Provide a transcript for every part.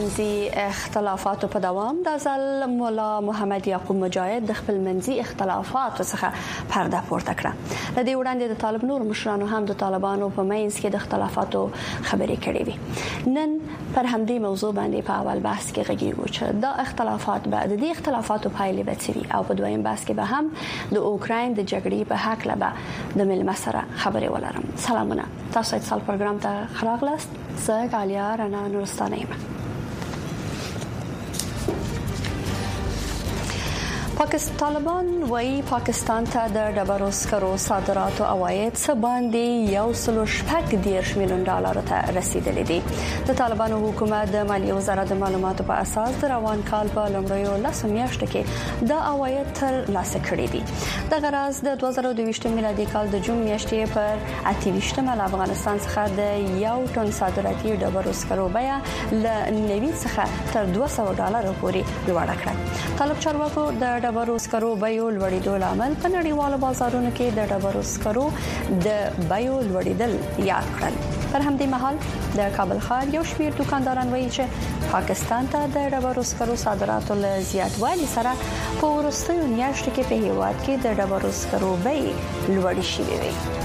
منځي اختلافاتو په دوام د ځل مولا محمد یعقوب مجاهد د خپل منځي اختلافاتو څخه پرده پورته کړه. د دې وړاندې د طالب نور مشرانو هم د طالبانو په منځ کې د اختلافاتو خبرې کړې وي. نن پر همدې موضوع باندې په اول بحث کې غږیږو چې دا اختلافات بعد د اختلافاتو پایلې به څه وي او په دویم بحث کې به هم د اوکراین د جګړې په حق لبه د مل مسره خبرې ولرم. سلامونه، تاسو د سال پروګرام ته راغلاست. زه غالیا رڼا نورستانه یم. طالبان وايي پاکستان ته د ډبرو سکرو صادراتو عواید څه باندې $1.8 میلیون ته رسیدلي دي. د طالبانو حکومت د مالیې وزارت د معلوماتو په اساس د روان کال په لومړیو 10 میاشتو کې د عواید تر لاسه کړی دي. د غرض د 2022 میلادي کال د جون میاشتې پر 28 مل افغانستان څخه د 1 ټن صادراتي ډبرو سکرو بیه ل 90 څخه تر $200 پورې لوړه کړه. طالب چارواکو د ډبرو سکرو بیو لوړېدو لامل په نړیوالو بازارونو کې د ډبرو سکرو د بیو لوړېدل یاد کړل. پر همدې مهال د کابل ښار یو شمېر دکانداران وایي چې پاکستان ته د ډبرو سکرو صادراتو له زیاتوالي سره په وروستیو میاشتو کې په هیواد کې د ډبرو سکرو بیې لوړې شوې وي.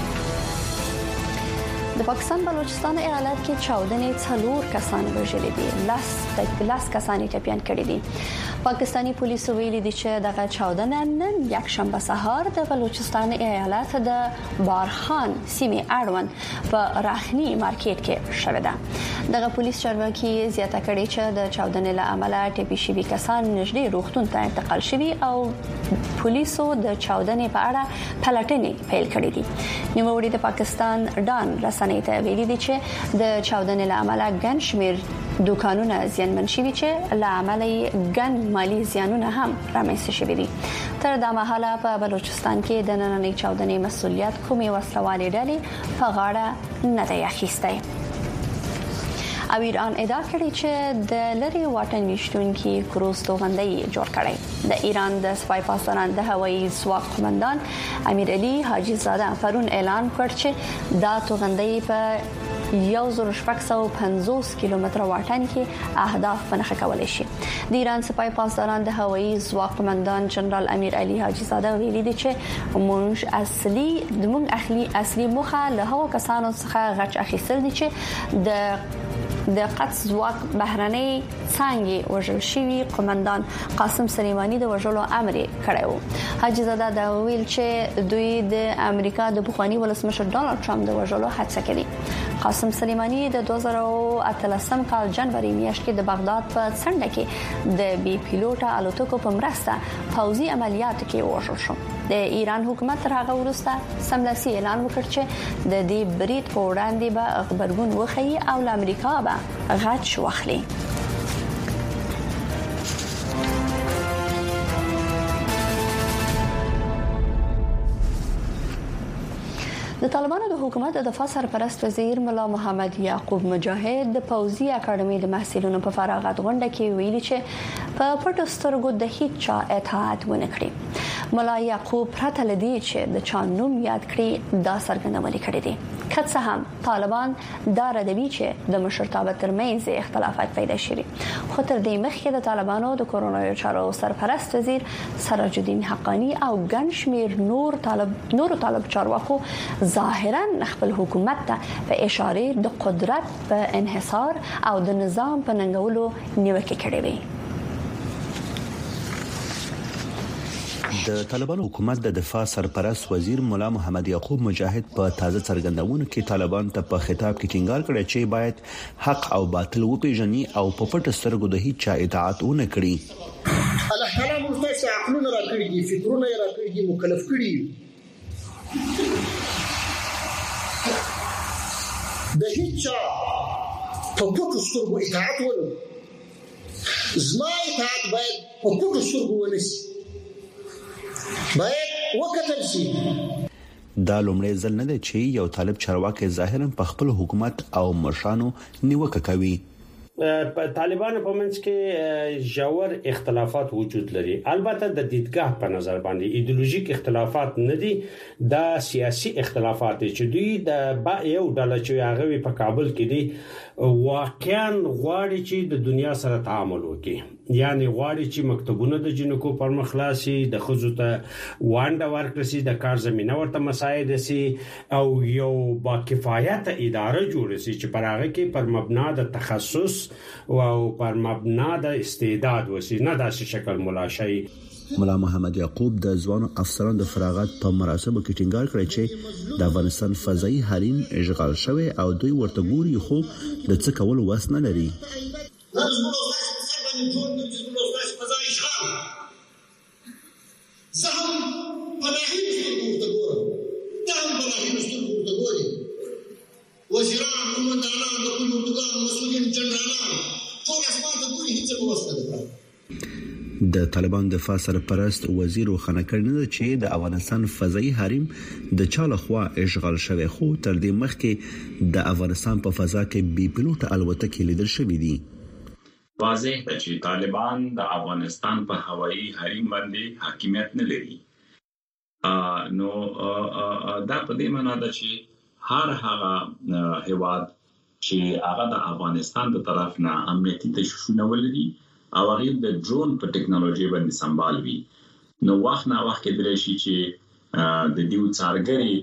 د پاکستان بلوچستان ایالت کې چاودنې 4 کسان وژل دي. لاس کسان ټپيان کړي دي. پاکستانی پولیسو ویلي دي چې دغه چاودنه نن یک شنبه سهار د بلوچستان ایالت د بارخان سیمې اړوند په راخنی مارکیټ کې شوه ده. دغه پولیس چارواکي زیاته کړي چې د چاودنې له امله ټپي شوي کسان نږدې روغتون ته انتقال شوي او پولیسو د چاودنې په اړه پلټنې پیل کړې دي. نوموړي د پاکستان ډان رسنۍ ته ویلي دي چې د چاودنې له امله ګڼ شمېر دوکانونه زیانمن شوي چې له امله ګڼ مالی زیانونه هم رامنځته شوي دي. تر دا مهاله په بلوچستان کې د نننۍ چاودنې مسؤلیت کومې وسلوالې ډلې په غاړه نه دی اخیستی. او ایران ادعا کړې چې د لری واټن ویشتونکو کروز توغندۍ جوړ کړي. د ایران د سپای پاسداران د هوایي ځواک قومندان امیر علي حاجی زاده پرون اعلان کړ چې دا توغندۍ په 1650 کیلومتر واټن کې اهداف پنهخه کولای شي. د ایران سپای پاسداران د هوایي ځواک قومندان جنرال امیر علي حاجی زاده ویلي دي چې موږ اصلي موخه له هغو کسانو څخه غچ اخیستل دي چې د قدس ځواک بهرنۍ څنګه وژل شوی قومندان قاسم سلیمانی د وژلو امر کړی و. حاجی زاده دا ویل چې دوی د امریکا د بخوانی ولسمشر ډانلډ ټرمپ د وژلو هڅه کړې. قاسم سلیمانی د 2013 کال جنوري میاشت کې د بغداد په څنډه کې د بي پیلوټه الوتکو په مرسته پوځي عملیاتو کې وژل شو. د ایران حکومت تر هغه وروسته سملاسي اعلان وکړ چې د دې برید په وړاندې به خبرګون وخی او له امریکا به غچ واخلي. د طالبانو د حکومت د دفاع سرپرست وزیر مولا محمد یعقوب مجاهد د پوځي اکاډمي د محصلینو په فراغت غونډه کې ویلي چې په پټو سترګو د هیڅ چا اطاعت ونه کړي. مولا یعقوب پرته لدی چې د چا نوم یاد کړي دا څرګندونه کړې دي. که څه هم طالبان دا ردوي چې د مشرتابه ترمنځ اختلافات پیدا شوي، خو تر دې مخکې د طالبانو د کورونو چارو سرپرست وزیر سراج الدین حقانی او ګڼ شمېر نور طالب چارواکو ظاهرا خپل حکومت ته په اشاره د قدرت په انحصار او د نظام په ننګولو نیوکه کړې وي. د طالبانو حکومت د دفاع سرپرست وزیر مولا محمد یعقوب مجاهد په تازه څرګندونو کې طالبان ته په خطاب کې ټینګار کړی چې باید حق او باطل وپیژني او په پټ سترګو د هیڅ چا اطاعت ونه کړي. الله تعالی موږ ته عقلونه راکړي دي، فکرونه راکړي دي، مکلف کړي د هیڅ چا په پټ سترګو اطاعت ونه. زما اطاعت باید په پټ سترګو ونشي، باید وکتل شي. دا لومړی ځل نه دی چې یو طالب چارواکي ظاهرا په خپل حکومت او مشرانو نیوکه کوي. طالبانو په منځ کې ژور اختلافات وجود لري. البته د دیدګاه په نظر باندې ایدئولوژیک اختلافات نه دي، دا سیاسي اختلافات چې دوی د یو ډله چې هغه په کابل کې دي واقعا غواړي چې د دنیا سره تعامل وکړي، یعنی غواړي چې مکتبونه د جنکو پر مخلاصي، د خزو ته وانډه ورکړي، د کار زمينه ورته مساعد سي او یو با کفایت اداره جوړ سي چې پر هغه کې پر مبنا د تخصص او پر مبنا د استعداد وسی، نه داسې شکل ملاشي. مولا محمد یعقوب د ځوانو افسرانو د فراغت په مراسمو کې ټینګار کړی چې د افغانستان فضایي حریم اشغال شوی او دوی ورته ګوري خو د څه کول وس نه لري. وزیران، قومندانان، د کل اردوګانو مسؤلین، جنرالان ټول اسمان ته ګوري، هیڅ نه وسته. د طالبان دفاع سرپرست وزیر وخانه کړی چې د افغانستان فضایي حریم د چا لخوا اشغال شوی، خو تر دې مخکې د افغانستان په فضا کې بي پيلوټ الوتکې لیدل شوې دي. واضح ده چې طالبان د افغانستان په هوایي حریم باندې حاکمیت نه لري. نو دا په دې معنی ده چې هر هغه هیواد چې هغه د افغانستان د طرف نه امنیتي تشویشونه ولري او هغه د ډرون په ټکنالوژي باندې سمبال وي، نو وخت نه وخت کې درې شي چې د دیو څارګري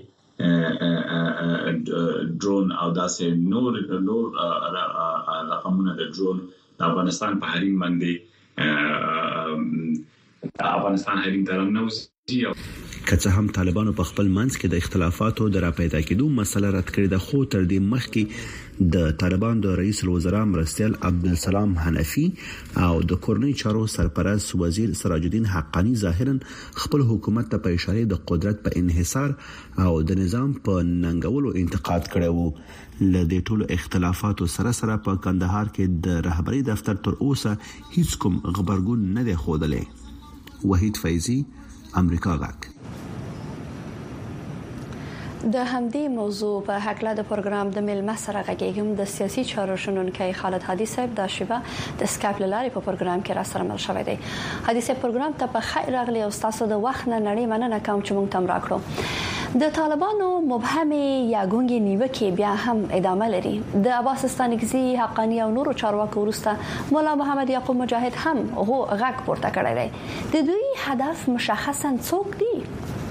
ډرون او داسې نور رقمونه د ډرون د افغانستان په حریم باندې د افغانستان حریم ترنه نوځي. که څه هم طالبانو په خپل منځ کې د اختلافاتو د راپیدا کېدو مسله رد کړې ده، خو تر دې مخکې د طالبان د رئیس الوزرا مرستیال عبدالسلام حنفي او د کورنۍ چارو سرپرست وزیر سراج الدین حقانی ظاهرا خپل حکومت ته په اشاره د قدرت په انحصار او د نظام په ننګولو انتقاد کړی وو. له دې ټولو اختلافاتو سره سره په کندهار کې د رهبری دفتر تر اوسه هیڅ کوم خبرګون نه دی ښودلی. وحید فیضی، امریکا غاک. د همدې موضوع په حقله د پروګرام د ملمه سره غږیږم د سیاسي چارو شنونکي خالد هادي صاحب د شیبه د سکایپ لارې په پروګرام کې را سره مل شوی دی. هادي صاحب پروګرام ته په خیر راغلی او تاسو د وخت نه نړۍ مننه کوم چې مونږ تم راکړو. د طالبانو مبهمه یا ګونګي نیوکه بیا هم ادامه لري. د عباس ستانکزي، حقانی او نورو چارواکو وروسته مولا محمد یعقوب مجاهد هم هغه غږ پورته کړی دی. د دوی هدف مشخصا څوک دی؟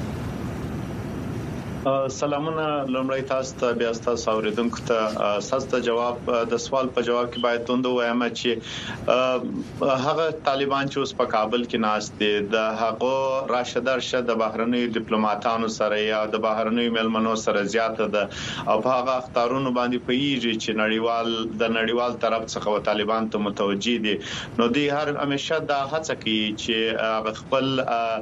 سلامونه لمړی تاسو ته، بیا تاسو اوریدونکو ته تاسو ته جواب د سوال په جواب کې باید توند وایم چې هغه طالبان چې اوس په کابل کې ناست دي د هغه راشدارشه د بهرنی ډیپلوماټانو سره یا د بهرنی ملمنو سره زیاته ده او په هغه اختارونو باندې پیږي چې نړیوال طرف څخه طالبان ته متوجي دي. نو دوی هر همیشه دا هڅه کوي چې خپل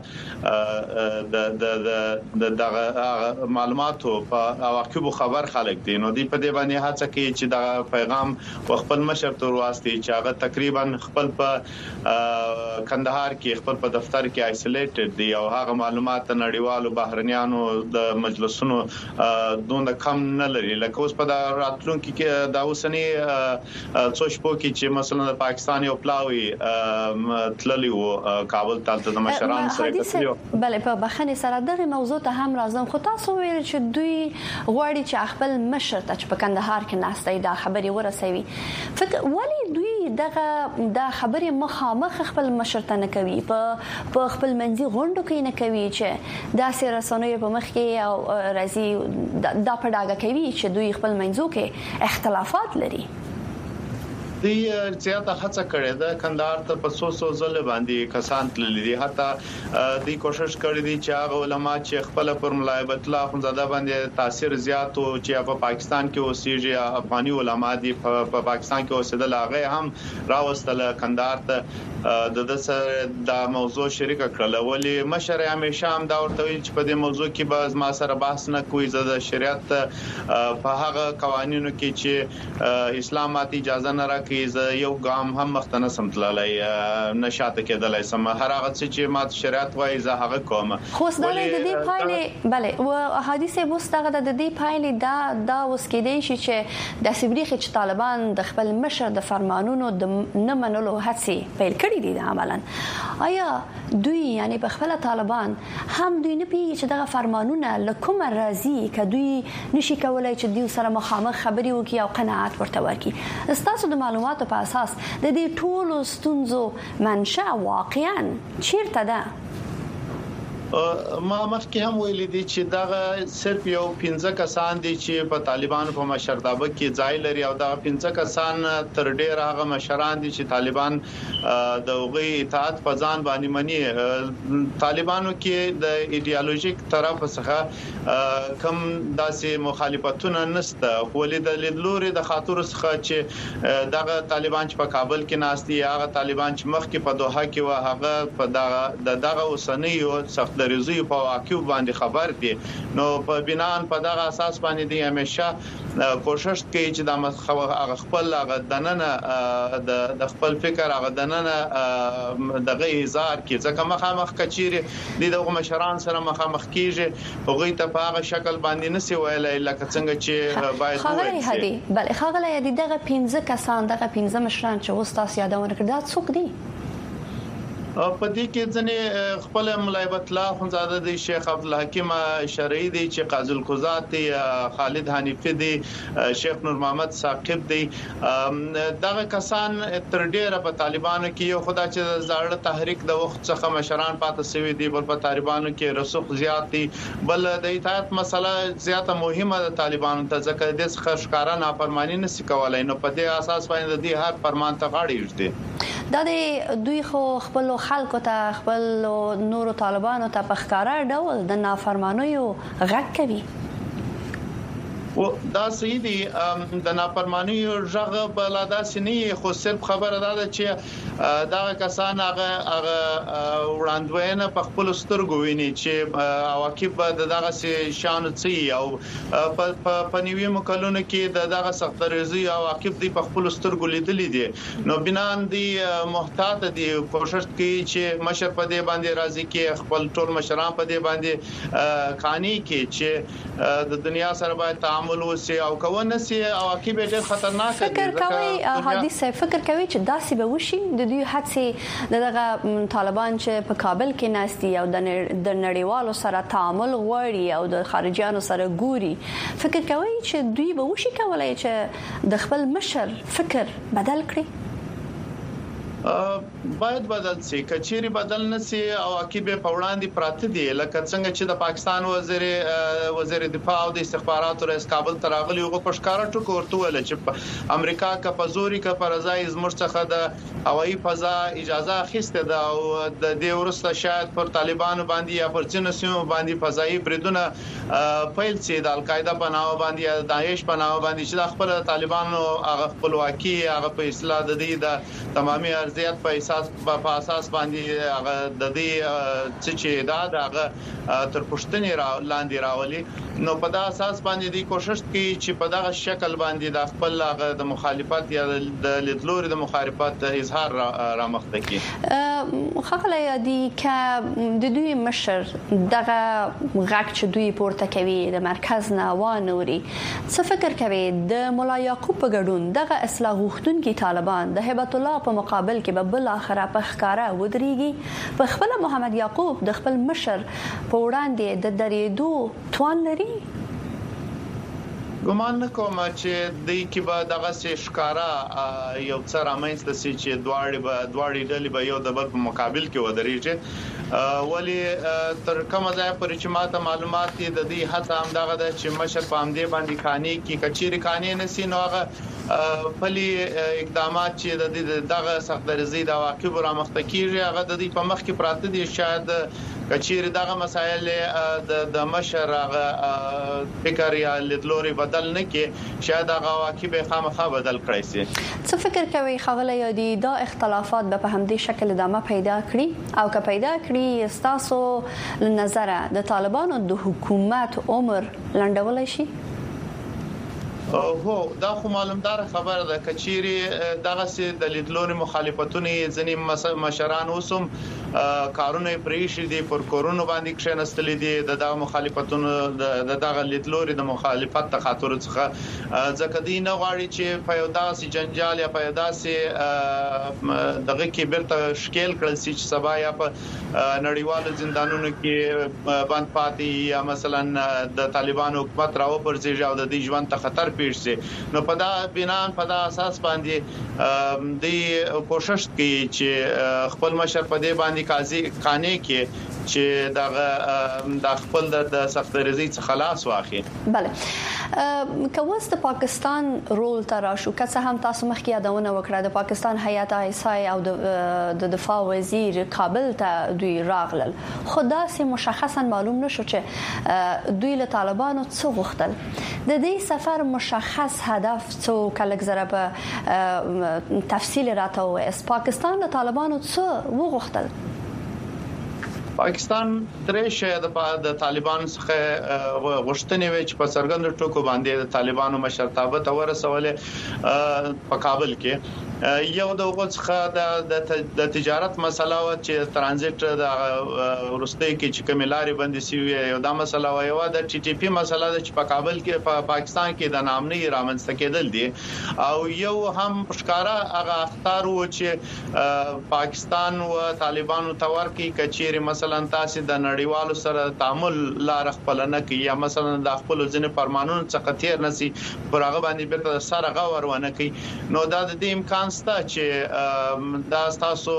د معلوماتو په واقعو خبر خلک دي. نو دی په دې باندې هڅه کوي چې دا پیغام خپل مشر ته ورواستي چې هغه تقریبا خپل په کندهار کې خپل په دفتر کې آیسولیټډ دي او هغه معلومات نړیوالو بهرنیانو د مجلسونو دوند کم نه لري. لکه اوس په راتلونکو کې دا اوسنی څو شپو کې چې مثلا د پاکستان یو پلاوی تللی وو کابل ته د مشرانو سره کتلو. بله په بخښنې سره دغه موضوع ته هم راځم، خو تاسو ویل چې دوی غواړي چې خپل مشر ته چې په کندهار کې ناشته دا خبري ورسوي. فکر ولی دوی د خبري مخامخ خپل مشر ته نه کوي، په خپل منځي غونډو کې نه کوي چې دا سره رسنوي په مخ کې او راځي دا په ډاګه کوي چې دوی خپل منځو کې اختلافات لري. دی زیاته هڅه کړې ده کندهار ته په 100 ځل باندې کسان تللي دي. حتی دی کوشش کړې دي چې هغه علما چې خپل پر ملایبت الله خنزاده باندې تاثیر زیات او چې په پاکستان کې اوسېږي افغاني علما دي په پاکستان کې اوسېدل هغه هم راوستل کندهار ته د سره د موضوع شریک کړل. ولی مشر همیشه هم دا ورته ویل چې په دې موضوع کې به ما سره بحث نه کوي. زه د شریعت په هغه قوانینو کې چې اسلام ماته اجازه نه کې یو ګام هم مختنه سمتلای نشاته کېدلای سم هر هغه چې مات شریعت وایي زه هغه کوم خو د دې پایلې bale او حدیث مستغه د دې پایلې دا اوس کې دی چې د سبریخ چې طالبان د خپل مشر د فرمانونو د نه منلو هڅې پیل کړې دي عملاً آیا دوی یعنی په خپل طالبان هم دوی نه پیږي چې دغه فرمانونه لکوم راضي کدوې نشي کولای چې دوی سره مخامخ خبري وکړي او قناعت ورته ورکړي تاسو د معلوماتو په اساس د دې ټولو ستونزو منشأ واقعاً چیرته ده ما مخکې هم ویلي دي چې دا صرف یو 15 کسان دي چې په طالبانو په مشرتابه کې ځای لري او دا 15 کسان تر ډیر هغه مشران دي چې طالبان د وغي اطاعت په ځان باندې مني طالبانو کې د ایدئولوژیک طرف څخه کم داسې مخالفتونه نشته ولې د لیدلوري د خاطر څخه چې دغه طالبان چې په کابل کې ناستي هغه طالبان چې مخکې په دوحه کې و هغه په دغه اوسنۍ د ریزي په واقعو باندې خبر دي نو په بنان په دغه اساس باندې دي همیشه کوشش کوي چې د خپل دننه د خپل فکر هغه دننه دغه هزار کې ځکه مخامخ کچيري د مشران سره مخامخ کیږي هغه ته په هغه شکل باندې نسی ویلای لکه څنګه چې باید خبري هدي بل خغله دي دغه 15 کسان دغه 15 مشران چې وستاس یادونه کړه دا څوک دي په دې کې ځنې خپل ملایبت الله خنزاده دی شیخ عبدالحکیم شرعی دی چې قاضی القضات دی خالد حنیفی دی شیخ نور محمد ثاقب دی دغه کسان تر ډیره په طالبانو کې یو خدای چې زاړه تحریک د وخت څخه مشران پاتې شوی دی بل په طالبانو کې رسوخ زیات دی بل د اطاعت مسله زیاته مهمه د طالبانو ته ځکه د څخه ښکارا نافرمانی نشي کولای نو په دې اساس باندې د هر فرمان ته غاړي ورته دا دوی خو خپل خلکو ته خپل نورو طالبانو ته په ښکارا ډول د نافرمانیو غږ کوي و دا صحیح دي د نافرمانیو ژغه بلادا سنی خو صرف خبره ده چې دا کسان هغه وړاندوینه په خپل سترګو ویني چې عواقب دغه شان سي او په نیوي مکلونه کې دغه سختريزي عواقب دي په خپل سترګو لیدلې دي نو بنان دي محتاط دي کوشش کوي چې مشر په دې باندې راضي کې خپل ټول مشران په دې باندې خاني کې چې د دنیا سره باید تعامل وسي او کوونه سي عواقب ډېر خطرناک دي فکر کوي حدیث فکر کوي چې داسې به وشي د دوی هڅه دغه طالبان چې په کابل کې ناستي او د نړیوالو سره تعامل غواړي او د خارجيانو سره ګوري فکر کوي چې دوی به وشي کولای چې د خپل مشر فکر بدل کړي باید بدل شي کچيري بدل نشي او عقیبه په وړاندې پراته دي لکه څنګه چې د پاکستان وزیر دفاع او د استخباراتو رئیس کابل تراغلی او په ښکارا ټکو ورته ویل چې امریکا کا پزوري کا پرځای زموږ څخه د هوایي فضا اجازه اخیسته ده او د دې ورسته شاید پر طالبانو باندې یا پر ځینو سیمو باندې فضایي بریدونه پیل شي د القاعده په نامه باندې یا داعش په نامه باندې چې د خپل طالبانو هغه خپلواکي هغه په اصلاح د دې د تمامي ارزیات په اساس باندې هغه د دې چې دا هغه تر پښتنې لاندې راولي نو په دا اساس باندې د کوشش کوي چې په دغه شکل باندې د خپل هغه د مخالفت یا د لیدلوري د مخالفت اظهار را مخته کی خپل یادي ک د دوی مشر دغه غږ چې دوی پورته کوي د مرکز نه وانوري څه فکر کوي د مولا یعقوب په ګډون دغه اصلاح غوښتونکي طالبان د هبت الله په مقابل کې به بل اخره په ښکارا ودرېږي په خپل محمد یعقوب د خپل مشر په وړاندې د درېدو توان لري ګمان کوم چې د کی به دغه ښکارا یو څه رامنځته سي چې دواړي ډلې به یو د بل په مقابل کې ودرېږي ولی تر کومه ځای پورې چې ماته معلومات دي د دې هڅه هم دغه د چې مشر په امدې باندې خاني کې کچيري خاني نسی نو هغه پلي اقدامات چې دغه سخترزي د واقع را مخته کیږي هغه د دې په مخ کې پراته دي شاید کچيري دغه مسایل د مشر هغه فکر یا لیدلوري بدل نه کې شاید هغه واقع به خامخا بدل کړی شي څه فکر کوي خغله یادي دا اختلافات به په همدې شکل ادامه پیدا کړي او که پیدا کړي استاسو نظر د طالبانو د حکومت عمر لنډول شي هو دا خو معلومدار خبره ده کچيري دغه سي د لیدلوري مخالفتونه ځنی مشران اوسم کارونه پریشي دي پر کورونا باندې کښنستلې دي دغه مخالفتونه دغه لیدلوري د مخالفت تخاطر څخه ځکه دي نه غواړي چې په یو داسې جنجال یا په یو داسې دغه کې برته شکل کړل چې سبا یا په نړیوالو زندانونو کې باندې پاتې یا مثلا د طالبانو حکومت راو پر ځای او د دې ژوند ته خطر پیښ شي نو په دا بنا په دا اساس باندې د کوشش کوي چې خپل مشر په دې باندې قاضي خانه کې چې د خپل د سخترزي څخه خلاص واخلي. بله کوس د پاکستان رول تراشو که څه هم تاسو مخکې یادونه وکړه د پاکستان هیئت ایسای او د دفاع وزیر کابل ته دوی راغلل خدا سي مشخصا معلوم نشو چې دوی له طالبانو څه غوښتل د دې سفر مشخص هدف څو کلک زره په تفصیل راته وایي پاکستان له طالبانو څه وغوښتل پاکستان درې د طالبانو څخه غوښتنې وي چې په سرګند ټکو باندې د طالبانو مشرتابه ته ورسول په کابل کې یو د وګڅخه د تجارت مسله او چې ترانزیت د ورستۍ کې چې کوملاري بندي سی یو د مسله او یو د ټي ټي پی مسله چې په کابل کې په پاکستان کې د نامنۍ رامنځته کېدل دي او یو هم ښکارا هغه اختار و چې پاکستان او طالبانو تور کې کچيري مثلا تاسو د نړیوالو سره تعامل لار خپل نه کوي یا مثلا د خپل ځینې فرمانونو څخه تیر نسی پرغه باندې بیرته سره غور ونه کوي نو دا د امکان ستا چې دا تاسو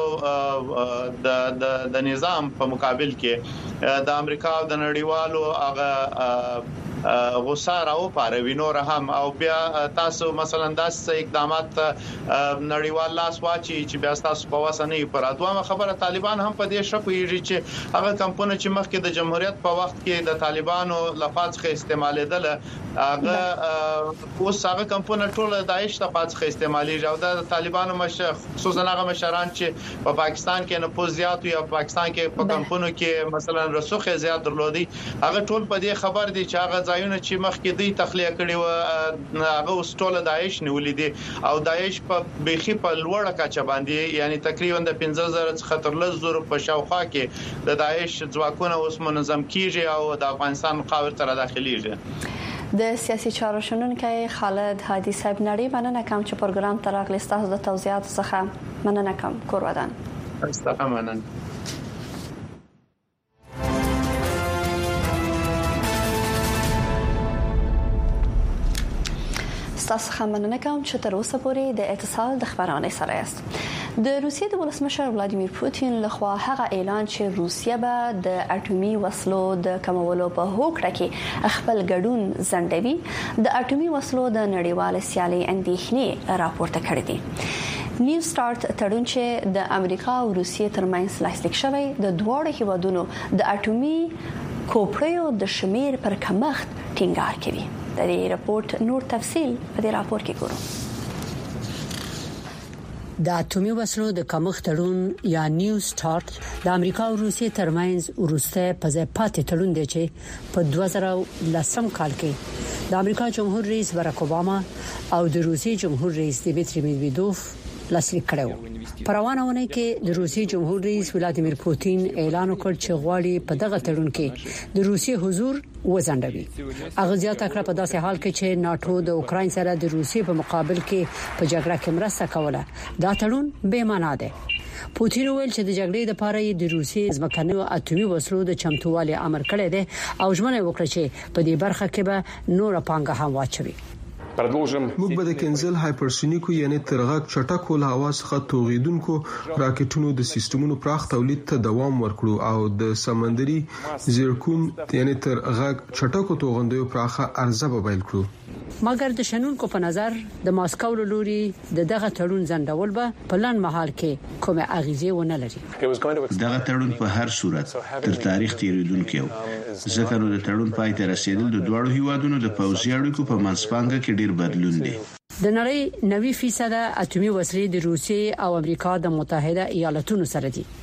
د نظام په مقابل کې د امریکا او د نړیوالو هغه غوساره او پاروي نور هم او بیا تاسو مثلا داسې اقدامات نړیوال لاس واچي چې بیا تاسو په واسنه پر ادوامه خبره طالبان هم په دې شپږی چې هغه کمپونه چې مخکې د جمهوریت په وخت کې د طالبانو لفظ څخه استعمالیدل هغه اوس هغه کمپونه ټول داعش ته پاتې استعمالي او د طالبانو خصوصا هغه مشران چې په پاکستان کې نه پوزیات یا پاکستان کې په کمپونو کې مثلا رسوخه زیات درلودي هغه ټول په دې خبر دي چې هغه ځایونه چې مخکې دوی تخلیه کړي و هغه اوس ټول داعش نیولې دي او داعش په بيخي په لوړه کچه باندې یعنی تقریبا د 15000 څخه تر 10,000 په شاوخوا کې د داعش ځواکونه اوس منظم کیږي او د افغانستان مقابل تر داخليږي د سیاسي چارو شنونکي خالد هادي صاحب نړۍ مننه کوم چې پروګرام تراغلی تاسو د توضیحات څخه مننه کوم کور ودان استغفر مننه تاسو هم مننه کوم چې تر اوسه پورې د اتصال د خبرانې سره یاست. د روسیې د ولسمشر ولادیمیر پوتین لخوا هغه اعلان چې روسیه به د اټومي وسلو د کمولو په هوکړه کې خپل ګډون ځنډوي د اټومي وسلو د نړیوال سیالي اندېښنې راپورته کړې دي. نیو سٹارت تړون چې د امریکا او روسیې ترمنځ لاسلیک شوی د دوه هیوادونو د اټومي کوپړیو د شمیر پر کمښت ټینګار کوي. د دې راپورټ نور تفصیل په دې راپور کې ګورو. د اټومي وسلو د کمښت تړون یا نیو سٹارت د امریکا او روسیې ترمنځ ورسته په ځای پاتې تړون دی چې په 2010 کال کې د امریکا جمهور رئیس باراک اوباما او د روسیې جمهور رئیس دیمیتری میدویدوف لاسلیک کړو. پروانهونه کې د روسیې جمهور رئیس ولادیمیر پوتین اعلان وکړ چې غواړي په دغه تړون کې د روسیې حضور وځنډوي. هغه زیاته کړه په داسې حال کې چې ناتو د اوکرين سره د روسیې په مقابل کې په جګړه کې مرسته کوله. دا تړون بې معنا دی. پوتین ویل چې د جګړې لپاره د روسیې ځمکنیو اټومي وسلو د چمتووالي امر کړی دی او ژمنه وکړه چې په دې برخه کې به نور پانګه هم واچوي. موږ به د کنزل هایپرسونیکو یعنی ترغاک چټکو له هوا څخه توغیدونکو راکټونو د سیستمونو پراخ تولید ته دوام ورکړو او د سمندري زیرکون یعنی ترغاک چټکو توغندیو پراخه عرضه به پیل کړو. مګر د شنونکو په نظر د ماسکو لوري دغه تړون ځنډول به په لن محل کې کومه اغیزه ونه لري. دغه تړون په هر صورت تر تاریخ تیریدونکو ځکه نو د تړون پای ته رسیدل د دوه هیوادونو د پوځي اړیکو په منځپانګه کې ډیر بدلون دی. د نړۍ 90% اټومي وسلې د روسیې او امریکا د متحده ایالاتونو سره دي.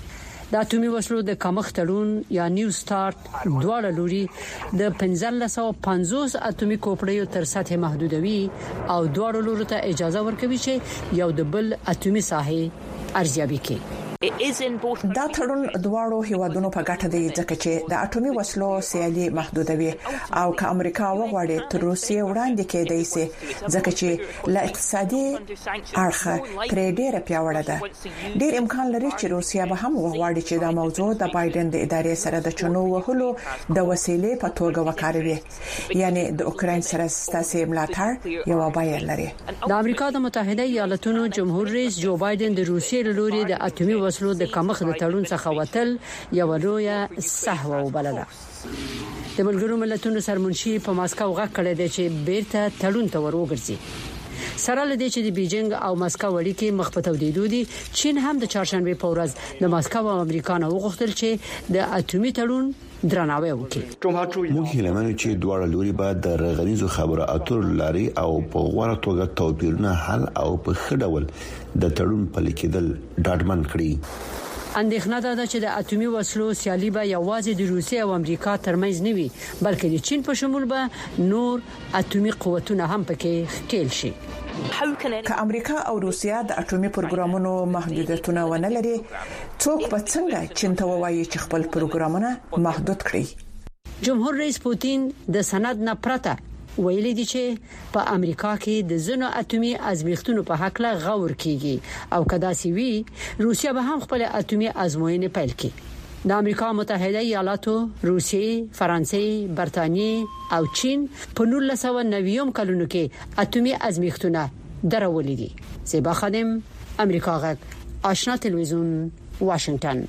د اټومي وسلو د کمښت تړون یا نیو سٹارټ دواړه لوري د 1550 اټومي کوپړیو تر سطح محدودوي او دواړو لورو ته اجازه ورکوي چې یو د بل اټومي ساحه ارزیابي کوي. دا تړون دواړو هیوادونو په ګټه دی ځکه چې د اټومي وسلو سیالي محدودوي او که امریکا وغواړي تر روسیې وړاندې کېدای شي ځکه چې لا اقتصادي اړخ ترې ډېر پیاوړی ده. ډېر امکان لري چې روسیا به هم وغواړي چې دا موضوع د بایدن د ادارې سره د چنو وهلو د وسیلې په توګه وکاروي، یعنی د اوکرين سره ستاسو ملاتړ یو بایل لري. د امریکا د متحده ایالاتونو جمهور رئیس جو بایدن د روسیې لوري د اټومي وسلو د کمښت د تړون څخه وتل یو لویه سهوه وبلله. د ملګرو ملتونو سرمنشي په ماسکو غږ کړی دی چې بیرته تړون ته ورغورځي. سره لدې چې د بیجینګ او ماسکو اړیکې مخ په تودېدو دي، چین هم د چهارشنبه په ورځ د ماسکو او امریکا نه وغوښتل چې د اټومي تړون درناوی وکړي. موږ هیله منو چې دواړه لوري به د رغنیزو خبرو اترو لاري او په غوړه توګه توپیرونه حل او په ښه ډول د تړون په لیکدل ډاډمن کړي. اندېښنه ده چې د اټومي وسلو سیالي به یوازې د روسیې او امریکا ترمنځ نه وي، بلکې د چین په شمول به نور اټومي قوتونه هم پکې ښکېل شي. که امریکا او روسیا د اټومي پروګرامونو محدودیتونه ونه لري، څوک به څنګه چین ته وایي چې خپل پروګرامونه محدود کړي؟ جمهور رئیس پوتین د سند نه پرته ویلي دي چې په امریکا کې د زنو اټومي ازمیښتونو په حق لا غور کیږي او کدا سی وی روسیا به هم خپل اټومي ازموینې پیل کړي. د امریکا متحده ایالاتو، روسیې، فرانسې، برتانیې او چین په 1990 کلونو کې اټومي ازمیښتونه درولې دي. زیبا خادم، امریکا غږ، آشنا تلویزیون، واشنگټن.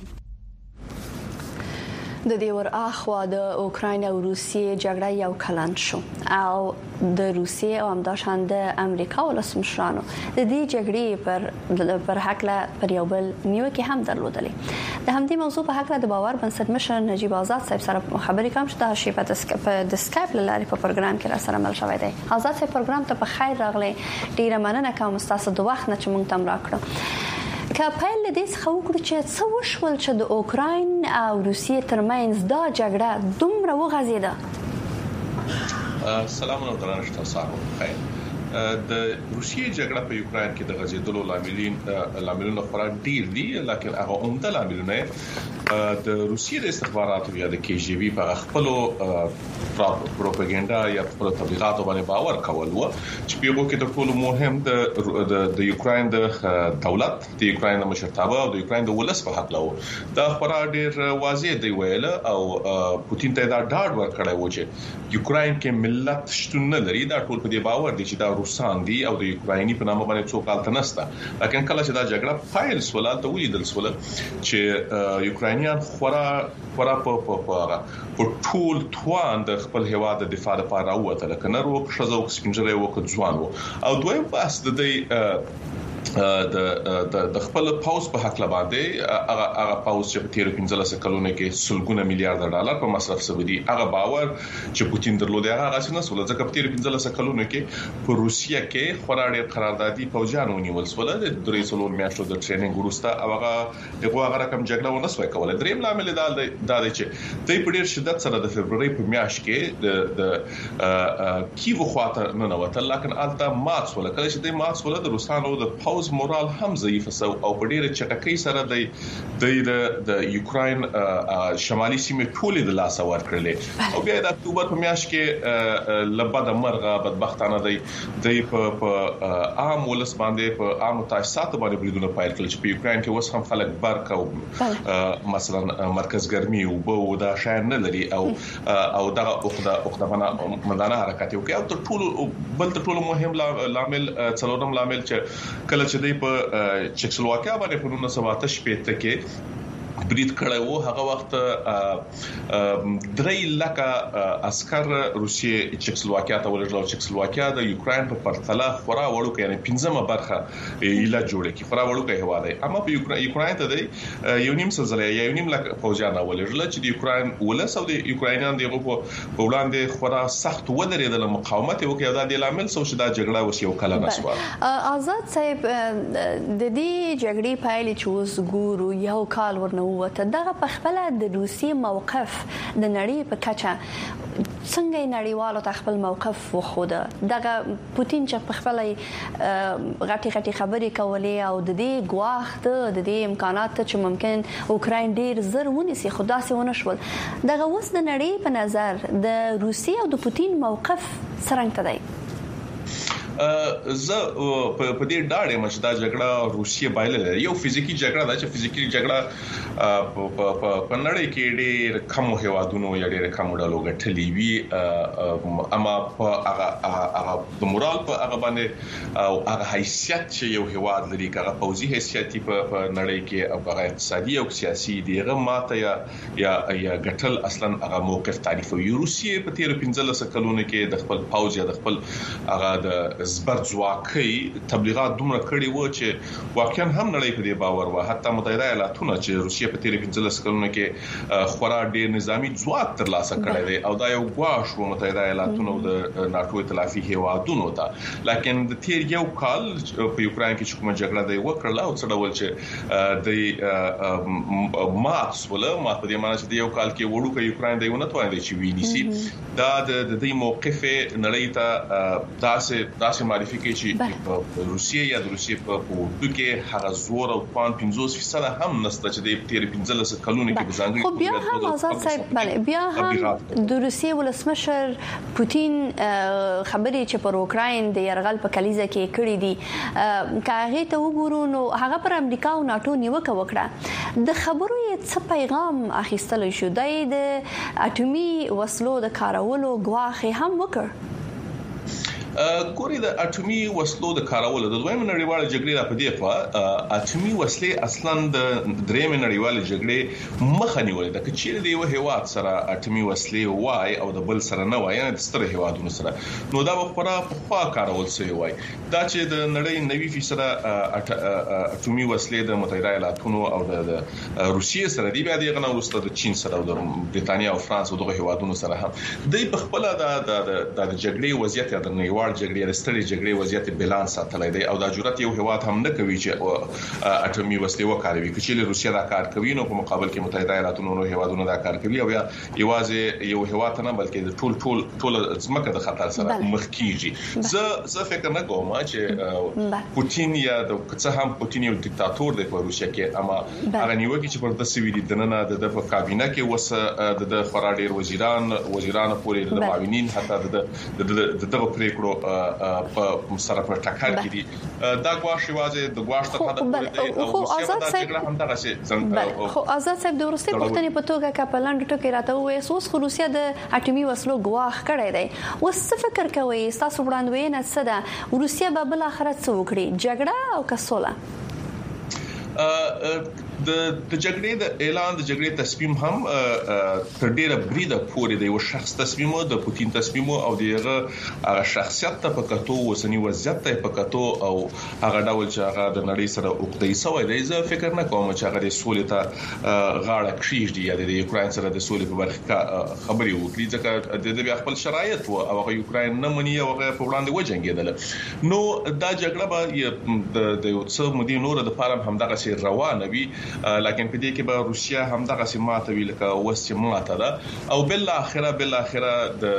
د دې ور اخوا د اوکراین او روسیې جګړه یو کلن شو او د روسیې او همداشان د امریکا ولسمشرانو د دې جګړې پر حق لا پر یو بل نیوکه هم درلودلې. د همدې موضوع په حق لا د باور بنسټ مشر نجیب آزاد صاحب سره خبرې کوم چې د شیفه د سکایپ لارې په پروګرام کې را سره مل شوی دی. آزاد صاحب پروګرام ته په خیر راغلی، ډیره مننه کوم تاسو د وخت نه چې مونږ تم راکړو. که پیل دې څخه وکړو چې څه وشول چې د اوکراین او روسیې ترمنځ دا جګړه دومره وغځېده. سلام او درنښت تاسو خیر. د روسیې جګړه په یوکرين کې د غزیدلو لاملونه خورا ډیر دي، لکه هغه عمده لاملونه د روسیې د استخباراتو یا د کې جی بي په خپل پروپاګاندا یا خپل تبلیغاتو باندې باور کول و چې په یوه کې د ټولو مهم د یوکرين د دولت، د یوکرين د مشرتابه او د یوکرين د ولس په حق له دا خبره ډیر واضح دی ویل او پوتین ته دا ډاډ ورکړی و چې یوکرين کې ملت شتون نه لري. دا ټول په دې باور دي چې دا روسان دي او د یوکرایني په نامه باندې څوک حالت نشته. لکه کله چې دا جګړه فایل سوال ته ولیدل سول چې یوکراینیان خورا په ټول توان د خپل هواد د دفاع لپاره وته لکه نرو شزو سپینجره وکړ ځوان او دویم بس د خپل پاوز په حق لباندې هغه پاوز چې په تیر 15 کلونو کې سلګونه میلیارډ ډالر په مصرف شوی دی، هغه باور چې پوتین درلود هغه څنګه سول ځکه په تیر 15 کلونو کې په روسیا کې خورا ډېر قراردادي پوجان ونیول سول د 300 میاشتو د ټریننګ وروسته هغه رقم جګړه ونسوي کوله. دریم لامل دا دی چې د په ډېر شدت سره د فبرवरी په میاشت کې د کیو خواته نه نوتل، لکه البته مات سول. کله چې د مات سول د روسانو د پاوز مورال هم ضعیف سو او په ډیره چټکۍ سره د یوکرين شمالي سیمې ټولې د لاس اور کړلې او بیا د اکتوبر په میاشت کې لبد مرغه بدبختانه دی په عام ولس باندې په عام تاسیسات باندې بریدونه پایل کړل چې په یوکرين کې وس هم خلک برق او مثلا مرکز ګرمي او بو دا شاین نه لري او دغه اوخدمنه مدانه حرکت یو کې او تر ټولو مهم لامل څلورم لامل چې کله چې د په چکسلواکیا باندې په 1988 کې برید کړی وو، هغه وخت 3 لک عسكر روسیې چکسلواکیا ته ولېږل. چکسلواکیا د یوکرين په پرتله خورا وړوکی یعنی 15مه برخه ایله جوړه کی خورا وړوکی هوا دی، اما په یوکرين ته د یو نیم سلسله یا یو نیم لک فوجان ولېږل چې د یوکرين ولس او د یوکراینان دغه په وړاندې خورا سخت ودرېدل، مقاومت وکړ. دا د لامل سو چې دا جګړه وس یو کله نسوه. آزاد صاحب د دې جګړې پایلې چې اوس ګورو یو کال ورنه وته دغه په خپل د روسي موقف د نړۍ په کچه څنګه نړیوالو ته خپل موقف وخوده دغه پوتین چې په خپل غټي خبرې کولې او د دې ګواښ د دې امکانات چې ممکن اوکرين ډیر زر ونیسي خدا سي ونه شول دغه اوس د نړۍ په نظر د روسي او د پوتین موقف څنګه دی زه په دې ډاډه مچ دا جګړه روسیه بایلله یو فزیکی جګړه ده چې فزیکی جګړه په نړۍ کې ډېر کم هیوادونو یا ډېر کم ډلو غټلې وی اما په هغه د مورال په هغه باندې او هغه حیثیت چې یو هیواد لري هغه پوځي حیثیت په نړۍ کې او هغه اقتصادي او سیاسي دیغه ماته یا غټل اصلا هغه موقف تعریفوي روسیه په 13 کلونو کې د خپل پوځ یا د خپل هغه د زبر ځواکي تبلیغات دومره کړي وو چې واقعا هم نړۍ په دې باور و حتی متحده ایالاتونه چې روسیه په 13 کلونو کې خورا ډېر نظامی ځواک ترلاسه کړی دی او دا یو ګواښ و متحده ایالاتونو د ناتو ائتلافي هیوادونو ته لکه د تیر یو کال په یوکرين کې چې کومه جګړه دی وکړه او څه ډول چې د مارس ولا ما په دې معنی چې یو کال کې وړو کې یوکرين دی ونه توانید چې ویني دا د دې موقف نړۍ ته داسې معرفي کوي چې روسیه یا د روسیې په وګړو کې هغه زور او 15% هم نشته چې د 15 کلونو کې بزنګ خو بیا هم آزاد صاحب بله بیا هم د روسیې ولسمشر پوتین خبرې چې پر اوکرين د يرغل په کلیزه کې کړې دي کاغه ته وګورو نو هغه پر امریکا او ناتو نیوکه وکړه د خبرو یې څه پیغام اخیستل شو د اټومي وسلو د کارولو غواخي هم وکړ ګوري د اټومي وسلو د کارولو د دویم نړیوال جګړې په دې خوا اټومي وسلې اصلا د دریم نړیوال جګړې مخه نیولې د کچېر دی یو هیواد سره اټومي وسلې وای او د بل سره نه وای نه د ستر هیوادونو سره نو دا په خورا کارول شوی وای دا چې د نړۍ 90% اټومي وسلې د متحده ایالاتونو او د روسیې سره دی بیا دغه وروسته د چین سره او د بریتانیا او فرانس او دغه هیوادونو سره هم د په خپل د جګړې وضعیت د نړیوال جګړې رستړي جګړې وضعیت بیلانس ساتلای دی او دا جرأت یو هیواد هم نه کوي چې اټومي وسلې وکاروي چې روسیا دا کار کوي نو په مقابل کې متحده ایالاتونو او هیوادونو دا کار کوي او یوازې یو هیواد نه بلکې د ټول ځمکه د خطر سره مخ کیږي زه فکر نه کوم چې پوتین یا د څه هم پوتین یو دیکتاتور دی په روسیا کې اما هغه نیوکه چې پر د سویلي دننه د کابینه کې وس د خورا ډیر وزیران پورې د معاونین حتی د دغه پریکړو په سره په ټکر کې دي دا ګواښ واځي د ګواښ ته حد خو آزاد صاحب خو آزاد صاحب د ورسته پښتنې په توګه کپلان ټکو راته وې اوس خو روسیا د اټومي وسلو ګواښ کړی دی اوس څه فکر کوي تاسو وړاندوینه څه ده روسیا به بل اخرت څه وکړي جګړه او کسوله د جګړې د اعلان د جګړې تصمیم هم تر ډیره بریده پورې د یو شخص تصمیم د پوتین تصمیم او دغه شخصیت ته پکاتو وسنی وضعیت ته پکاتو او هغه ډول چې هغه د نړۍ سره اوقدې سوی دی زه فکر نه کوم چې هغه د سولې ته غاړه کړی دی یا د یوکرين سره د سولې په برخه خبري وکړي ځکه د دې خپل شرایط او هغه یوکرين نه مني او هغه په وړاندې وجنګیدل نو دا جګړه به د یو څو مودې نور د فارم هم دغه سي روانه وي لکه په دې کې به روسیا هم دغه سیماته ویل کا وسه ماته ده او بل اخره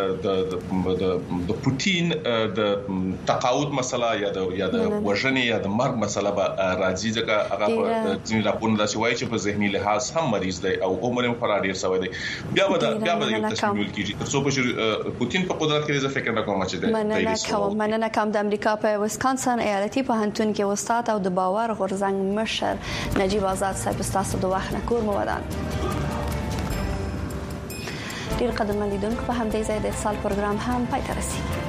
د پوتین د تقاعد مسله یا د وژنې یا د مرګ مسله به راځي ځکه هغه په ځینې راپورونه داسې وایي چې په ذهني لحاظ هم مریض دی او عمر یې خورا ډیر شوی دی بیا به یو تصمیم کیږي تر څو په پوتین په قدرت کې ځکه فکر نه کوم چې مننه کوم د امریکا په ویسکانسن ایالتي پوهنتون کې استاد او د باور غورځنګ مشر نجیب آزاد صاحب تاسو د وخت نه کور مو ودان ډیر قدرمن لیدونکو په همدې ځای د اتصال پروګرام هم پای ته رسیدي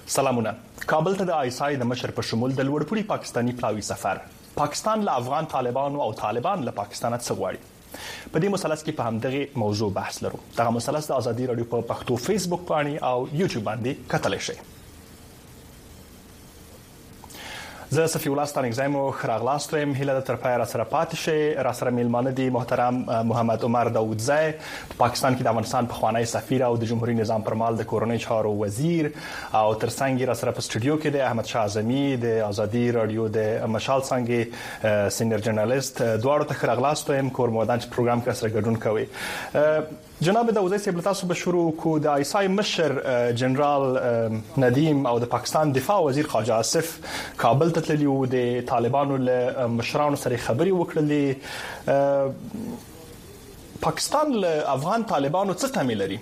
سلامونه. کابل ته د آیسای د مشر په شمول د لوړپوړي پاکستانی پلاوي سفر پاکستان له افغان طالبانو او طالبان له پاکستان څخه غواړي. په دې مثلث کې په همدغه موضوع بحث لرو. دغه مثلث د ازادي رادیو په پښتو فیسبوک باندې او یوټیوب باندې کتلی شئ. زه صفی الله ستانک زمو خراغلاست ویم هله د ترپای را سره پات شي را سره میلمانه دي محترم محمد عمر داودزی په پاکستان کې د افغانستان په خوانی سفیر او د جمهوریت نظام پر مال د کورنۍ چارو وزیر او ترڅنګ را سره په سټوډیو کې د احمد شاه اعظمي د ازادي رادیو د مشال څنګه سینیئر جرنالیست دواړو ته خراغلاست ویم کور مودان پروګرام کې سره ګډون کوي. جناب داودزی صاحب تاسو به شروع کو د آیسای مشر جنرال ندیم او د پاکستان دفاع وزیر خواجه آصف کابل ته تللی و د طالبانو له مشرانو سره خبري وکړلې. پاکستان له افغان طالبانو څه تمه لري؟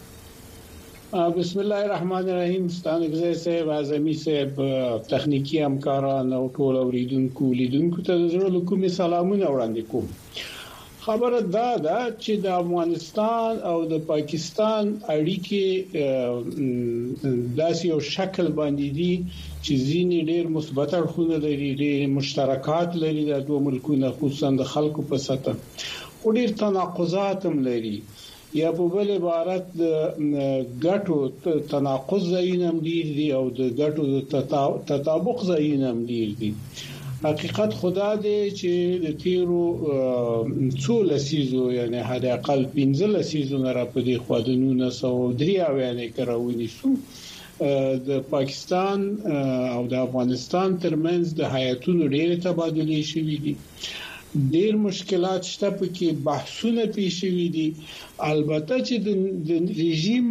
بسم الله الرحمن الرحیم. ستانګزی صاحب اعظمي صاحب تخنیکی همکاران او ټول اوریدونکو لیدونکو ته زړه کومي سلامونه وړاندې کوم. خبره ده چې د افغانستان او د پاکستان اړیکې داسې یو شکل باندې دي چې ځینې ډېر مثبت اړخونه لري، ډېر مشترکات لري د دوه ملکونو خصوصا د خلکو په سطح، او ډېر تناقضات هم لري. یا په بل عبارت د ګټو تناقض ځایونه هم ډېر دي او د ګټو تطابق ځایونه هم ډېر دي. حقیقت خدا دې چې د تیرو څو لسیزو یعنی حد اقل 15 لسیزو نه را پدې خو د 1993 کراونی سو د پاکستان او د افغانستان ترمنځ د حیاتونو ډېر تبادله شوې دي، ډېر مشکلات شته، پکې بحثونه پیښ شوي دي. البته چې د رژیم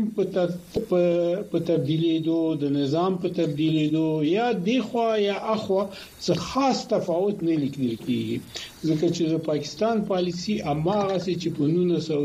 په تبدیلیدو، د نظام په تبدیلیدو یا دغه یا اخوا څه خاص تفاوت نه لیکل کیږي، ځکه چې د پاکستان پالیسی اماغه چې په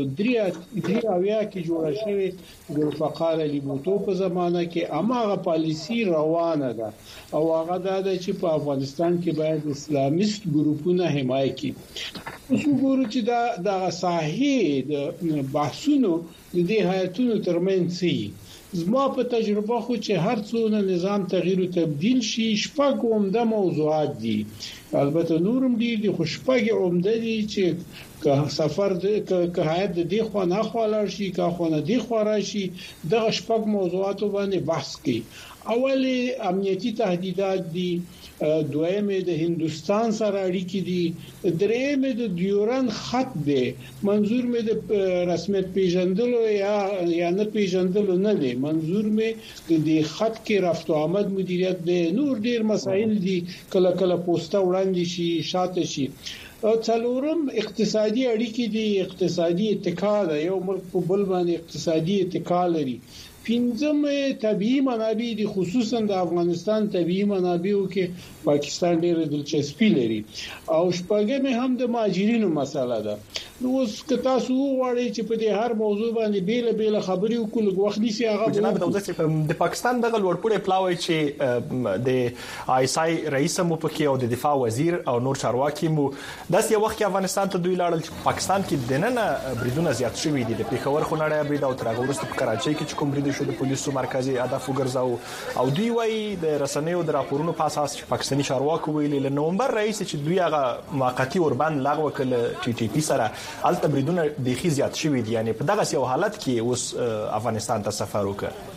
1993 کې جوړه شوې د فقار علی بوټو په زمانہ کې اماغه پالیسی روانه ده او هغه ده چې په افغانستان کې باید اسلامیست ګروپونه حمایت کړي. اوس وګورو چې دا صحیح د بحثونو د دې حیاتونو ترمنځ سي زما په تجربه خو چې هر څونه نظام تغییر او تبديل شي شپږ عمده موضوعات دي. البته نورم دي خو شپږ عمده دي چې که سفر که حیات د دې خو نه خلل شي که خو نه دي خو راشي د شپږ موضوعات باندې بحث کوي. اولی امنیتی تهدیدات دي، دویمه د هندستان سره اړیکې دي، دریمه د ډیورن خط دی، منظور مې د رسمیت پیژندلو یا نه پیژندلو نه دی، منظور مې د خط کې رفت او آمد مدیریت دی. نور ډیر مسایل دي، کله کله پوسټه وړاندې شي شاته شي. څلورم اقتصادي اړیکې دي، اقتصادي اتکا ده، یو ملک په بل باندې اقتصادي اتکا لري. پنځم طبيعي منابع دي، خصوصا د افغانستان طبيعي منابعو کې پاکستان ډېر دلچسپي لري. او شپږم هم د مهاجرینو مسله ده. نو اوس که تاسو وغواړئ چې په دې هر موضوع باندې بیل خبرې وکړو وخت نشي هغه جناب داودزی د پاکستان دغه لوړپوړی پلاوی چې د آیسای رئیس مو پکې او د دفاع وزیر او نور چارواکي مو داسې یو وخت افغانستان ته دوی لاړل چې پاکستان کې دننه بریدونه زیات شوي دي، د پیښور خونړی برید او تر هغه وروسته په کراچۍ کې کوم برید شو د پولیسو مرکزي هدف وګرځاو او دوی وايي د رسنیو د راپورونو په اساس چې پاکستاني چارواکو ویلي له نومبر رئیس چې دوی هغه موقتی اوربند لغوه کړ ټي ټي پی سره الته بریدونه د خي زیات شوي دي. یعنی په دغه یو حالت کې اوس افغانستان ته سفر وکړ.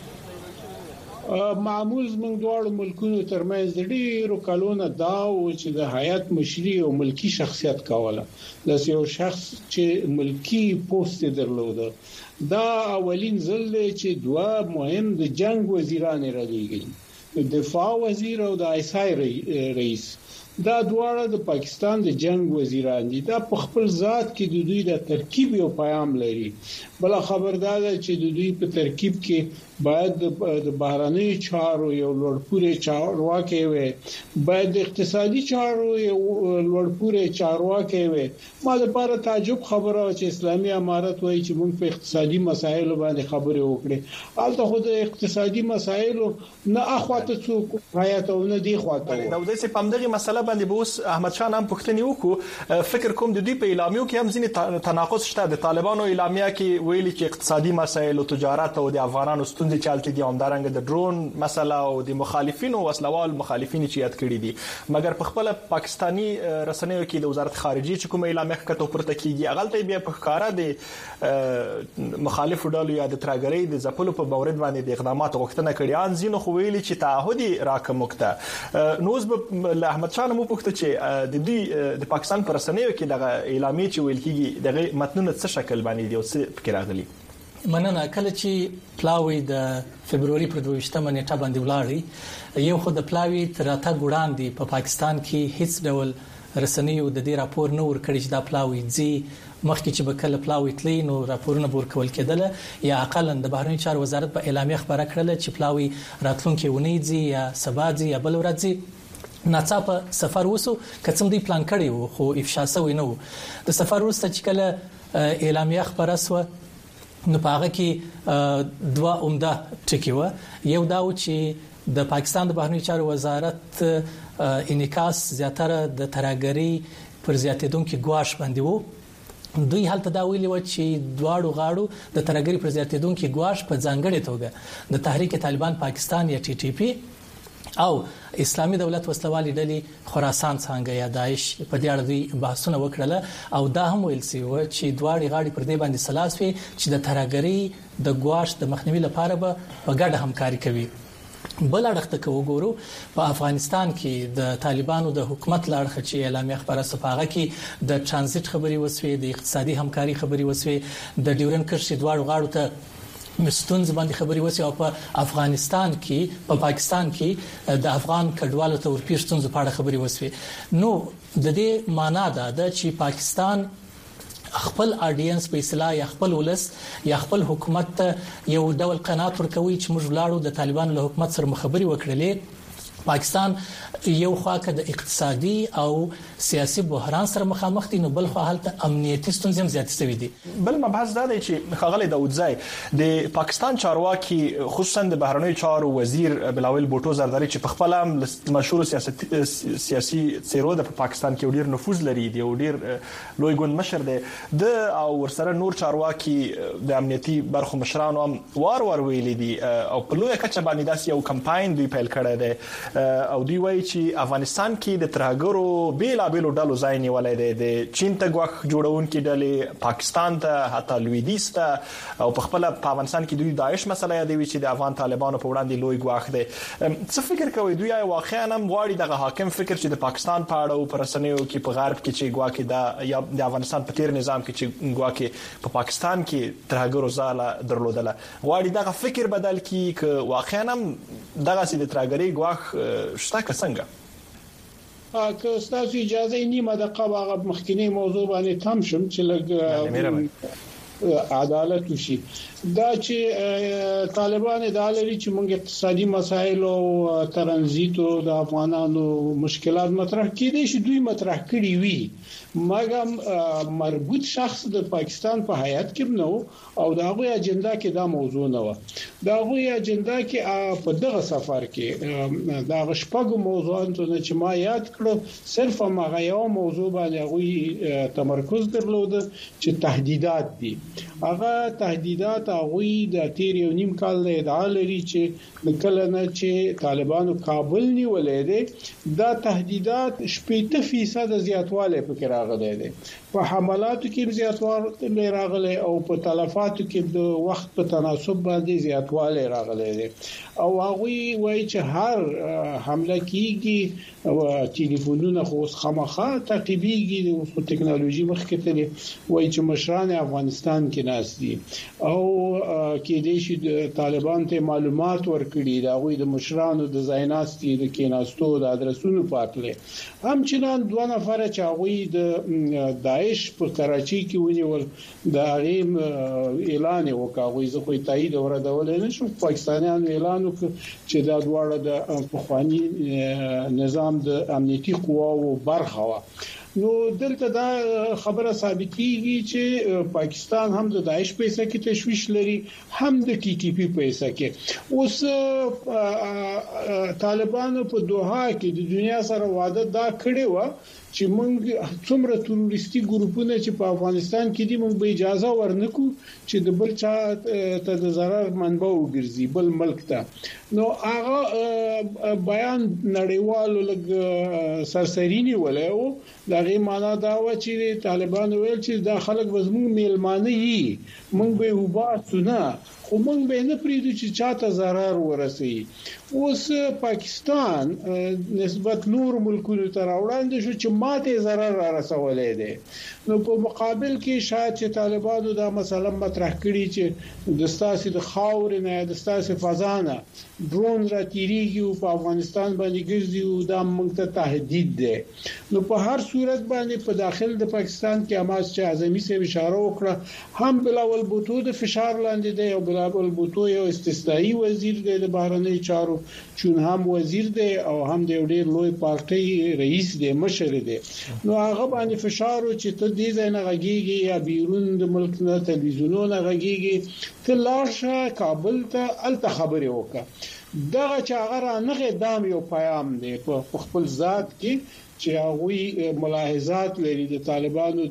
معمول زموږ دواړو ملکونو ترمنځ د ډیرو کلونو دا و چې د حیات مشري او ملکی شخصیت کوله. د یو شخص چې ملکی پوسټ درلوده، دا اولین ځل چې دوه مهم د جنگ وزیران را لېږي، د دفاع وزیر او د آیسای رئیس. دا دواړه د پاکستان د جنگ وزیران دي. دا په خپل ذات کې د دوی د ترکیب یو پیغام لري. بل خبردار چې د دوی په ترکیب کې باید د بهراني چارو یو لوړپوړی چارواکي وي، باید د اقتصادي چارو یو لوړپوړی چارواکي وي. ما لپاره تعجب خبره چې اسلامي امارت وایي چې موږ په اقتصادي مسایلو باندې خبرې وکړي، البته خو د اقتصادي مسایلو نه اخواته څوک حیات او نه دی خواته. داودزی په همدغه مسله موضوع باندې به اوس احمد شاه هم پوښتنه وکړو. فکر کوم د دوی په اعلامیو کې هم ځینې تناقض شته. د طالبانو اعلامیه کې ویلي چې اقتصادي مسایل او تجارت او د افغانانو ستونزې چالتي دي، همدارنګه د ډرون مسله او د مخالفینو وسلوال مخالفین چې یاد کړی دي. مګر په خپل پاکستانی رسنیو کې د وزارت خارجه چې کوم اعلامیه کته پورته کیږي هغه بیا په ښکارا د مخالف ډلو یا د ترګری د ځپلو په مورد باندې د اقدامات غوښتنه کړې. ان زینو خو ویلي چې تعهدي راکمکته نوز به احمد شاه مو پوښتنه چې د دې د پاکستان پر رسنیو کې دغه اعلامیه چې ویل کیږي دغه متنونه څه شکل باندې دی او څه فکر راغلي. مننه. کله چې پلاوی د فبرवरी پر 22مه نیټه باندې ولاړی، یو خو د پلاوی تر راته ګوړاندې په پاکستان کې هیڅ ډول رسنیو د دې راپور نه ورکړی چې دا پلاوی ځي. مخکې چې بکله پلاوی تلی نو راپورونه ورکول کېدل، یا اقلا د بهرنی چارو وزارت په اعلامیه خبره کړل چې پلاوی راتلونکي ونیځي یا سبا ځي یا بل ورځ ځي. ناڅاپه سفر وسو کڅم دی پلان کړی وو خو افشا شوی نه وو. د سفر وروسته چې کله اعلامیه خبره سو نو په هغه کې دوه عمده ټکي و. یو دا و چې د پاکستان د بهرنی چارو وزارت انعکاس زیاتره د ترګری پر زیاتېدونکو ګواښ باندې وو. دوی حالت دا ویلي و چې دواړو غاړو د ترګری پر زیاتېدونکو ګواښ په ځانګړې توګه د تحریک طالبان پاکستان یا ټي ټي پی او اسلامي دولت وسلوالي ډلې خراسان څنګه یا داعش په دې اړه دوی بحثونه وکړل او دا هم ویل شوی و چې دواړي غاړي پر دې باندې سلاس وي چې د ترګری د ګواښ د مخنیوي لپاره به په ګډه همکاري کوي. بل اړخته کو وګورو په افغانستان کې د طالبانو د حکومت لړخه چې اعلامیه خبره صفاغه کې د ترانزیت خبري وسوي، د اقتصادي همکاري خبري وسوي، د ډیورن کرښې دواړو غاړو ته مستونز باندې خبري وسوي او په افغانستان کې په پاکستان کې د افغان کډوالو ته ورپیښتونز په اړه خبري وسوي. نو د دې معنا ده چې پاکستان خپل اډینس په اصطلاح یا خپل ولس یا خپل حکومت یو ډول قناعت ورکوي چې موږ لاړو د طالبانو له حکومت سره مخابري وکړلې. پاکستان یو خواکه د اقتصادي او سیاسي بحران سره مخامخ دي، نو بل خو حالت امنیتي ستونزې هم زیاتې شوې دي. بل مبحث دا دی چې خغل داودزای د پاکستان چارواکي خصوصا د بهرنیو چارو وزیر بلاول بوټو زرداری چې په خپل هم مشهور سیاسي څیرو د پاکستان کې ډیر نفوذ لري، دی ډیر لوی ګوند مشر دی د او ورسره نور چارواکي د امنیتي برخو مشرانو هم وار ویلي دي او په لوی کچه باندې داسې یو کمپاین دوی پیل کړی دی او دوی وایي چې افغانستان کې د ترهګرو بیلابیلو ډلو ځای نیولای دی، د چین ته غوښ جوړونکي ډلې، پاکستان ته، حتی لویدیځ ته، او په خپل په افغانستان کې دوی داعش مسله یادوي چې د افغان طالبانو په وړاندې لوی غوښ دی. څه فکر کوي دوی واقعا هم غواړي دغه حاکم فکر چې د پاکستان په اړه او پر رسنیو کې په غرب کې چې غواکي دا یا د افغانستان په تیر نظام کې چې غواکي په پاکستان کې ترهګرو ځاله درلودله، غواړي دغه فکر بدل کړي چې واقعا هم دغه سي د ترهګری غواخ شته څنګه؟ که تاسو اجازه نیمه دقیقه هغه مخکینی موضوع باندې تم شم چې لږ عدالت وشي. دا چې طالبان د لري چې موږ اقتصادي مسایل او ترانزیت او د افغانانو مشکلات مطرح کړي شي، دوی مطرح کړي وي، مګر مربوط شخص د پاکستان په هیئت کې نو او دا غوي اجنډا کې دا موضوع نه و. دا غوي اجنډا کې په دغه سفر کې دا غشپګو موضوعاتونه چې ما یاد کړو صرف هغه یو موضوع باندې غوي تمرکز درلود چې تهدیدات دي. هغه تهدیدات غوي د تیر یو نیم کال د ادعا لري چې کله نه چې طالبانو کابل نیولې دي، دا تهدیدات 80% زیاتواله پکې راغلي دي. په حملاتو کې زیاتواله راغلي او په تلفاتو کې د وخت په تناسب باندې زیاتواله راغلي دي. او هغه وایي چې هر حمله کیږي او ټلیفونونه خو خامخا تعقیبيږي او ټکنالوژي مخکې تللی، وایي چې مشران افغانستان کې ناس دي او کې دې شي د طالبان ته معلومات ورکړي دا غوي د مشرانو د زایناستي د کیناستو د ادرسونو پاتله. همچنان دوه نفر چې غوي د داعش په کراچي کې ونیول د غیم اعلان وکاوه، زه خو تایید اوردول نه شم، پاکستانیانو اعلان وکړ چې دا دواړه د پخوانی نظام د امنیتي قواو برخه و. نو دلته دا خبره ثابتېږي چې پاکستان هم د داعش په حصہ کې تشويش لري هم د ټي ټي پی په حصہ کې. اوس طالبانو په دوحه کې د دنیا سره وعده دا کړې و چې موږ څومره تروریستي ګروپونه چې په افغانستان کې دي موږ به اجازه ورنکو چې د بل چا ته د ضرر منبع وګرځي بل ملک ته. نو هغه بیان نړیوالو لګ سرسرینی ولایو دغه معنا دا و چې طالبان ویل چې دا خلک وزمو میلمانه یي موږ به وباسونه خو موږ به نه پریدو چې چاته ضرر ورسي. اوس پاکستان نسبت نور ملکونو ته راوړاندې شو چې ماته ضرر رسولې ده. نو په مقابل کې شاید چې طالبانو دا مسله مطرح کړي چې د ستاسو د خاور نه د ستاسو فضانه ډرون را تیریږي او په افغانستان باندې ګرځي او دا موږ ته تهدید ده. نو په هر صورت باندې په داخل د پاکستان کې حماس چې اعظمي سه اشاره وکړه هم بلاول بوتو د فشار لاندې دی او بلاول بوتو یو استثنایی وزیر دی د بهرنی چارو چون هم وزیر دی او هم د ډېر لوی پارټي رئیس دی مشر دی. نو هغه باندې فشار چې ته دې ځای نه غږیږي یا بیرون د ملک نه تلویزیونونه غږیږي ته لاشه کابل ته الته خبرې وکړه. دغه چې هغه نه غدام یو پیغام دی په خپل ذات کې چې هغه ملاحظات لري د طالبانو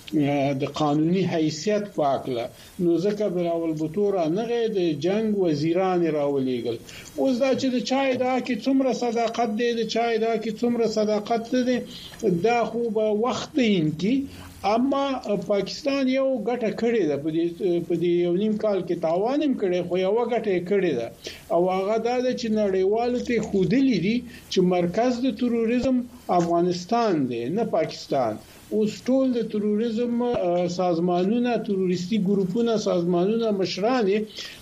د قانوني حیثیت پاکله. نو ځکه بلاول بوتو نه د جنگ وزیران راولېګل. اوس دا چې د چای دا کې څومره صداقت دی د چای دا کې څومره صداقت دی دا خو به وخت انکی. اما پاکستان یو ګټه کړې ده په دې یو نیم کال کې تاوانم کړي خو یو ګټه کړې ده او هغه دا چې نړیوالو ته خودلې دي چې مرکز د تروریزم افغانستان دی نه پاکستان. اوس ټول د تروریزم سازمانونه تروریستي ګروپونه سازمانونه مشران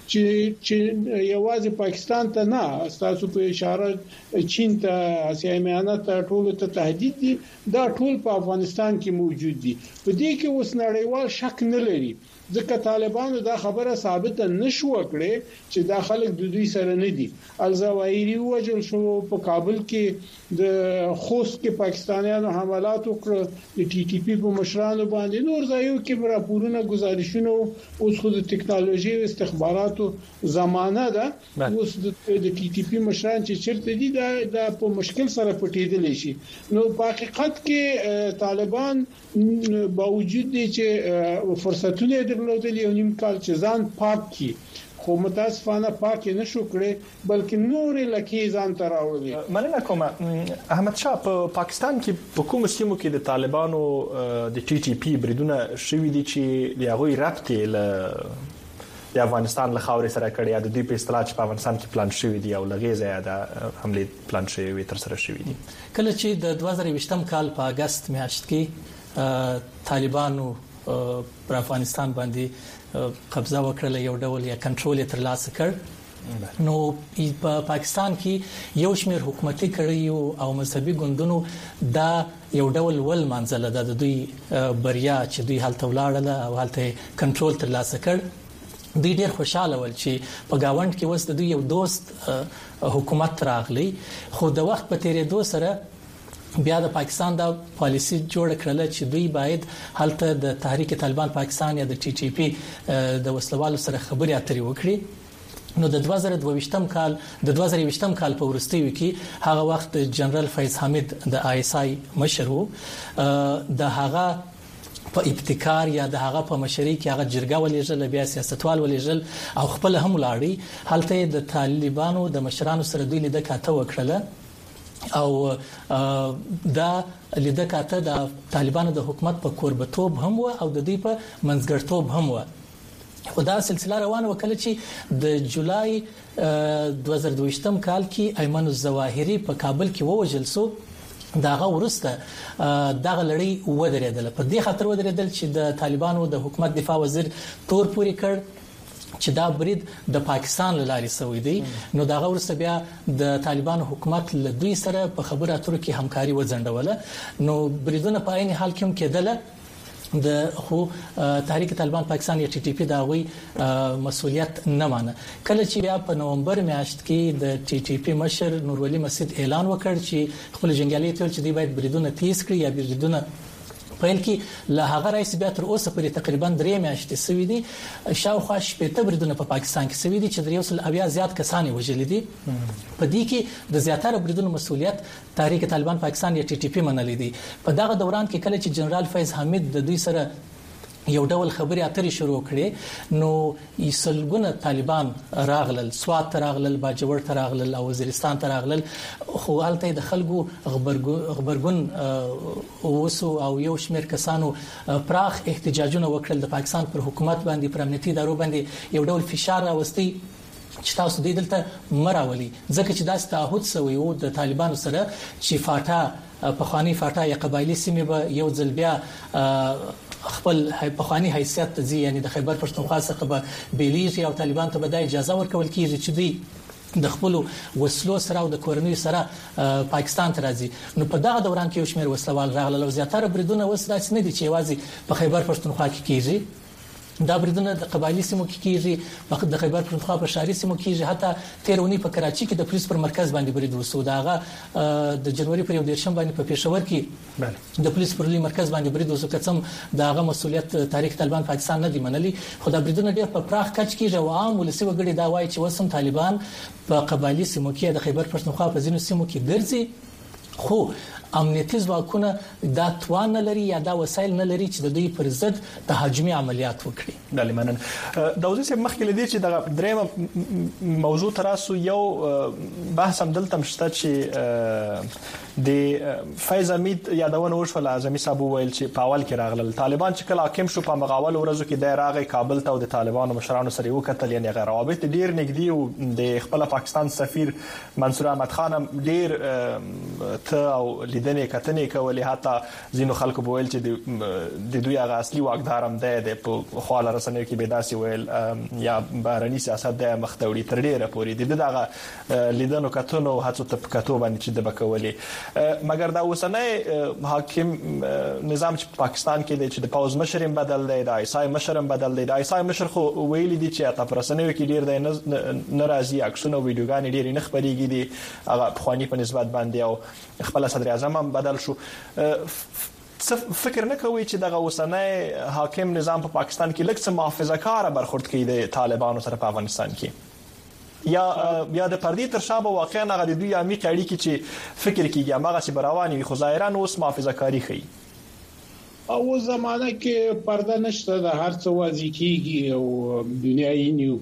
چې یوازې پاکستان ته نه تاسو په اشاره چین ته اسیا میانه ته ټول ته تهدید دي دا ټول په افغانستان کې موجود دي. په دې کې اوس نړیوال شک نه لري ځکه طالبانو دا خبره ثابت نشو کړي چې دا خلک د دوی سره نه دي. الزواهری وجل شو په کابل کې د خوست کې پاکستانیانو حملات وکړ د ټي ټي پی په مشرانو باندې نور ځایو کې راپورونه گزارشونه اوس خو د ټکنالوژي او استخباراتو زمانہ ده. اوس د ټي ټي پی مشران چې چیرته دي دا په مشکل سره پټېدل شي. نو په حقیقت کې طالبان باوجود دي چې فرصتونه درلودل یو نیم کال چې ځان پاک کی خو متاسفانه پاک نشو کړي بلکې نور لکه ځان تراولي. مننه کوم احمد شاه په پاکستان کې په کوم سیمو کې د طالبانو د ټي ټي پی بریدونه شوې دي چې هغه رابطه له د افغانستان له خاورې سره کړي یا د دوی په اصطلاح چې په افغانستان کې پلان شوی دی او لږه زیاده حمله پلان شوی تر سره شوی دي. کله چې د 2020م کال په اگست میاشت کې طالبانو پر افغانستان باندې قبضه وکړه یو ډول یا کنټرول تر لاسه کړ نو په پاکستان کې یو شمېر حکومتي کړیو او مذهبي ګوندونو دا یو ډول ول منځله د دوی بریا چې دوی حالت ولاړله او حالت کنټرول تر لاسه کړ. دوی ډېر خوشاله ول چې په گاوند کې وس د دوی یو دوست حکومت راغلی خو د وخت په تیریدو سره بیا د پاکستان د پالیسی جوړ کړل چې دوی باید حالت د تحریک طالبان پاکستان یا د ټي ټي پی د وسلوالو سره خبرې اترې وکړي. نو د 2022م کال په ورستیو کې هغه وخت جنرال فیض حمید د آی اس آی مشر وو د هغه په ابتکار یا د هغه په مشرۍ کې هغه جرګه ولېږل بیا سیاستوال ولېږل او خپل هم لاړی حالت د طالبانو د مشرانو سره دوی لیدل کاته وکړه او دا لیدل کاته د طالبانو د حکومت په قربتوب هم و او د دې په منځګړتوب هم و. خو دا سلسله روانه وکړه چې د جولای 2022م کال کې ایمن الظواهری په کابل کې ووجل سو داغه ورسته دغه لړۍ ودرېدل په دې خاطر ودرېدل چې د طالبانو د حکومت دفاع وزیر تور پوري کړ چې دا برید د پاکستان لاري سوي دي. نو داغه ورسته بیا د طالبانو حکومت له دوی سره په خبرو اترو کې همکاري وځنډوله. نو بریدونه په عین حال کې هم کېدله د خو تحریک طالبان پاکستان یا ټي ټي پی دا وی مسؤلیت نه مانه. کله چې بیا په نومبر میاشت کې د ټي ټي پی مشر نور ولي مسجد اعلان وکړ چې خپل جنگیالي ټول چې دی باید بریدونه تیز کړي یا بریدونه پیل کې له هغه رئیس بیا تر اوسه پورې تقریبا 3 میاشتې سوي دي شاوخوا شپږ بریدونه په پاکستان کې سوي دي چې د یو سل اویا زیات کسان وژل دي په دې کې د زیاتره بریدونو مسولیت تحریک طالبان پاکستان یا ټي ټي پی منلې دي په دغه دوران کې کله چې جنرال فیض حمید د دوی سره یو ډول خبري اترې شروع کړې نو یسلګونه طالبان راغلل سوات راغلل باجوړ راغلل او وزیرستان راغلل خو الته د خلکو خبرګون اوسو او یو شمېر کسانو پراخ احتجاجونه وکړل د پاکستان پر حکومت باندې پر امنیتي ادارو باندې یو ډول فشار راوستي چې تاسو دې دلته مراولي ځکه چې دا تعهد سوی او د طالبانو سره چې فاټا په خواني فاټا یا قبایلی سیمه به یو ځل بیا خپل پخوانی حیثیت ځي یعنی د خیبر پښتونخوا څخه به بیلیږي او طالبان ته به اجازه ورکول کیږي چې دوی د خپل وسلو سره او د کورنۍ سره پاکستان ته راځي نو په دغه دوران کې یو شمېر وسلوال راغلل او زیاتره بریدونه وسداس نه دي چې یوازې په خیبر پښتونخوا کې کیږي دا بریدونه د قبایلی سیمو کې کیږي د خیبر پښتونخوا په شهري سیمو کیږي حتی تیرونی په کراچي کې د پولیس پر مرکز باندې برید وسو داغه د جنوري پر 1 باندې په پېښور کې د پولیس پر لوی مرکز باندې برید وسو کڅم داغه مسولیت تحریک طالبان پاکستان نه دی منلي خو دا بریدونه ډېر په پراخ کچ کې او عام ولسی وګړي دا وایي چې وسم طالبان په قبایلی سیمو کې د خیبر پښتونخوا په ځینو سیمو کې ګرځي خو امنیتي ځواکونه دا توان نه لري یا دا وسایل نه لري چې د دوی پر ضد تهاجمي عملیات وکړي د لمنن د وزیر مخکې لدی چې د درېم موضوع تراسو یو بحث هم دلته مشته چې د فیض حمید یادونه وشول اعظمي صاحب ویل چې په اول کې راغلل طالبان چې کله حاکم شو په مغاول ورځو کې د راغی کابل ته او د طالبانو مشرانو سره وکتل یعنی روابط ډیر نږدې او د خپل پاکستان سفیر منصور احمد خان ډیر ته او لیدنې کتنې کولې حتی ځینو خلکو بویل چې د دوی هغه اصلي واکدار هم د په خواله رسنیو کې بيداسي ویل یا بهرني سیاست د مختوري تر ډیره پورې د دغه لیدنو کتنو هڅو ته کتو باندې چې د بکولې مګر دا اوسنۍ حاکم نظام چې پاکستان کې دی چې د پاوز مشرم بدل دی د ایسای مشرم بدل دی د ایسای مشر خو ویل دي چې تاسو رسنیو کې ډیر د ناراضي عکسونه ویډیوګانې ډیر نه خبريږي دي هغه خواني په نسبت باندې او خپل صدر اعظم هم بدل شو فکر نه کوي چې دغه اوسنۍ حاکم نظام په پاکستان کې لږ څه محافظه کار برخورد کوي د طالبانو سره په افغانستان کې یا د پردي تر شابه واقعا هغه د دوی عمیق اړیکې چې فکر کیږي هغه چې برواني خو ظاهرا اوس محافظه کاری کوي او زمانه کې پرده نشته د هر څه واضح کیږي او دنیاي نیو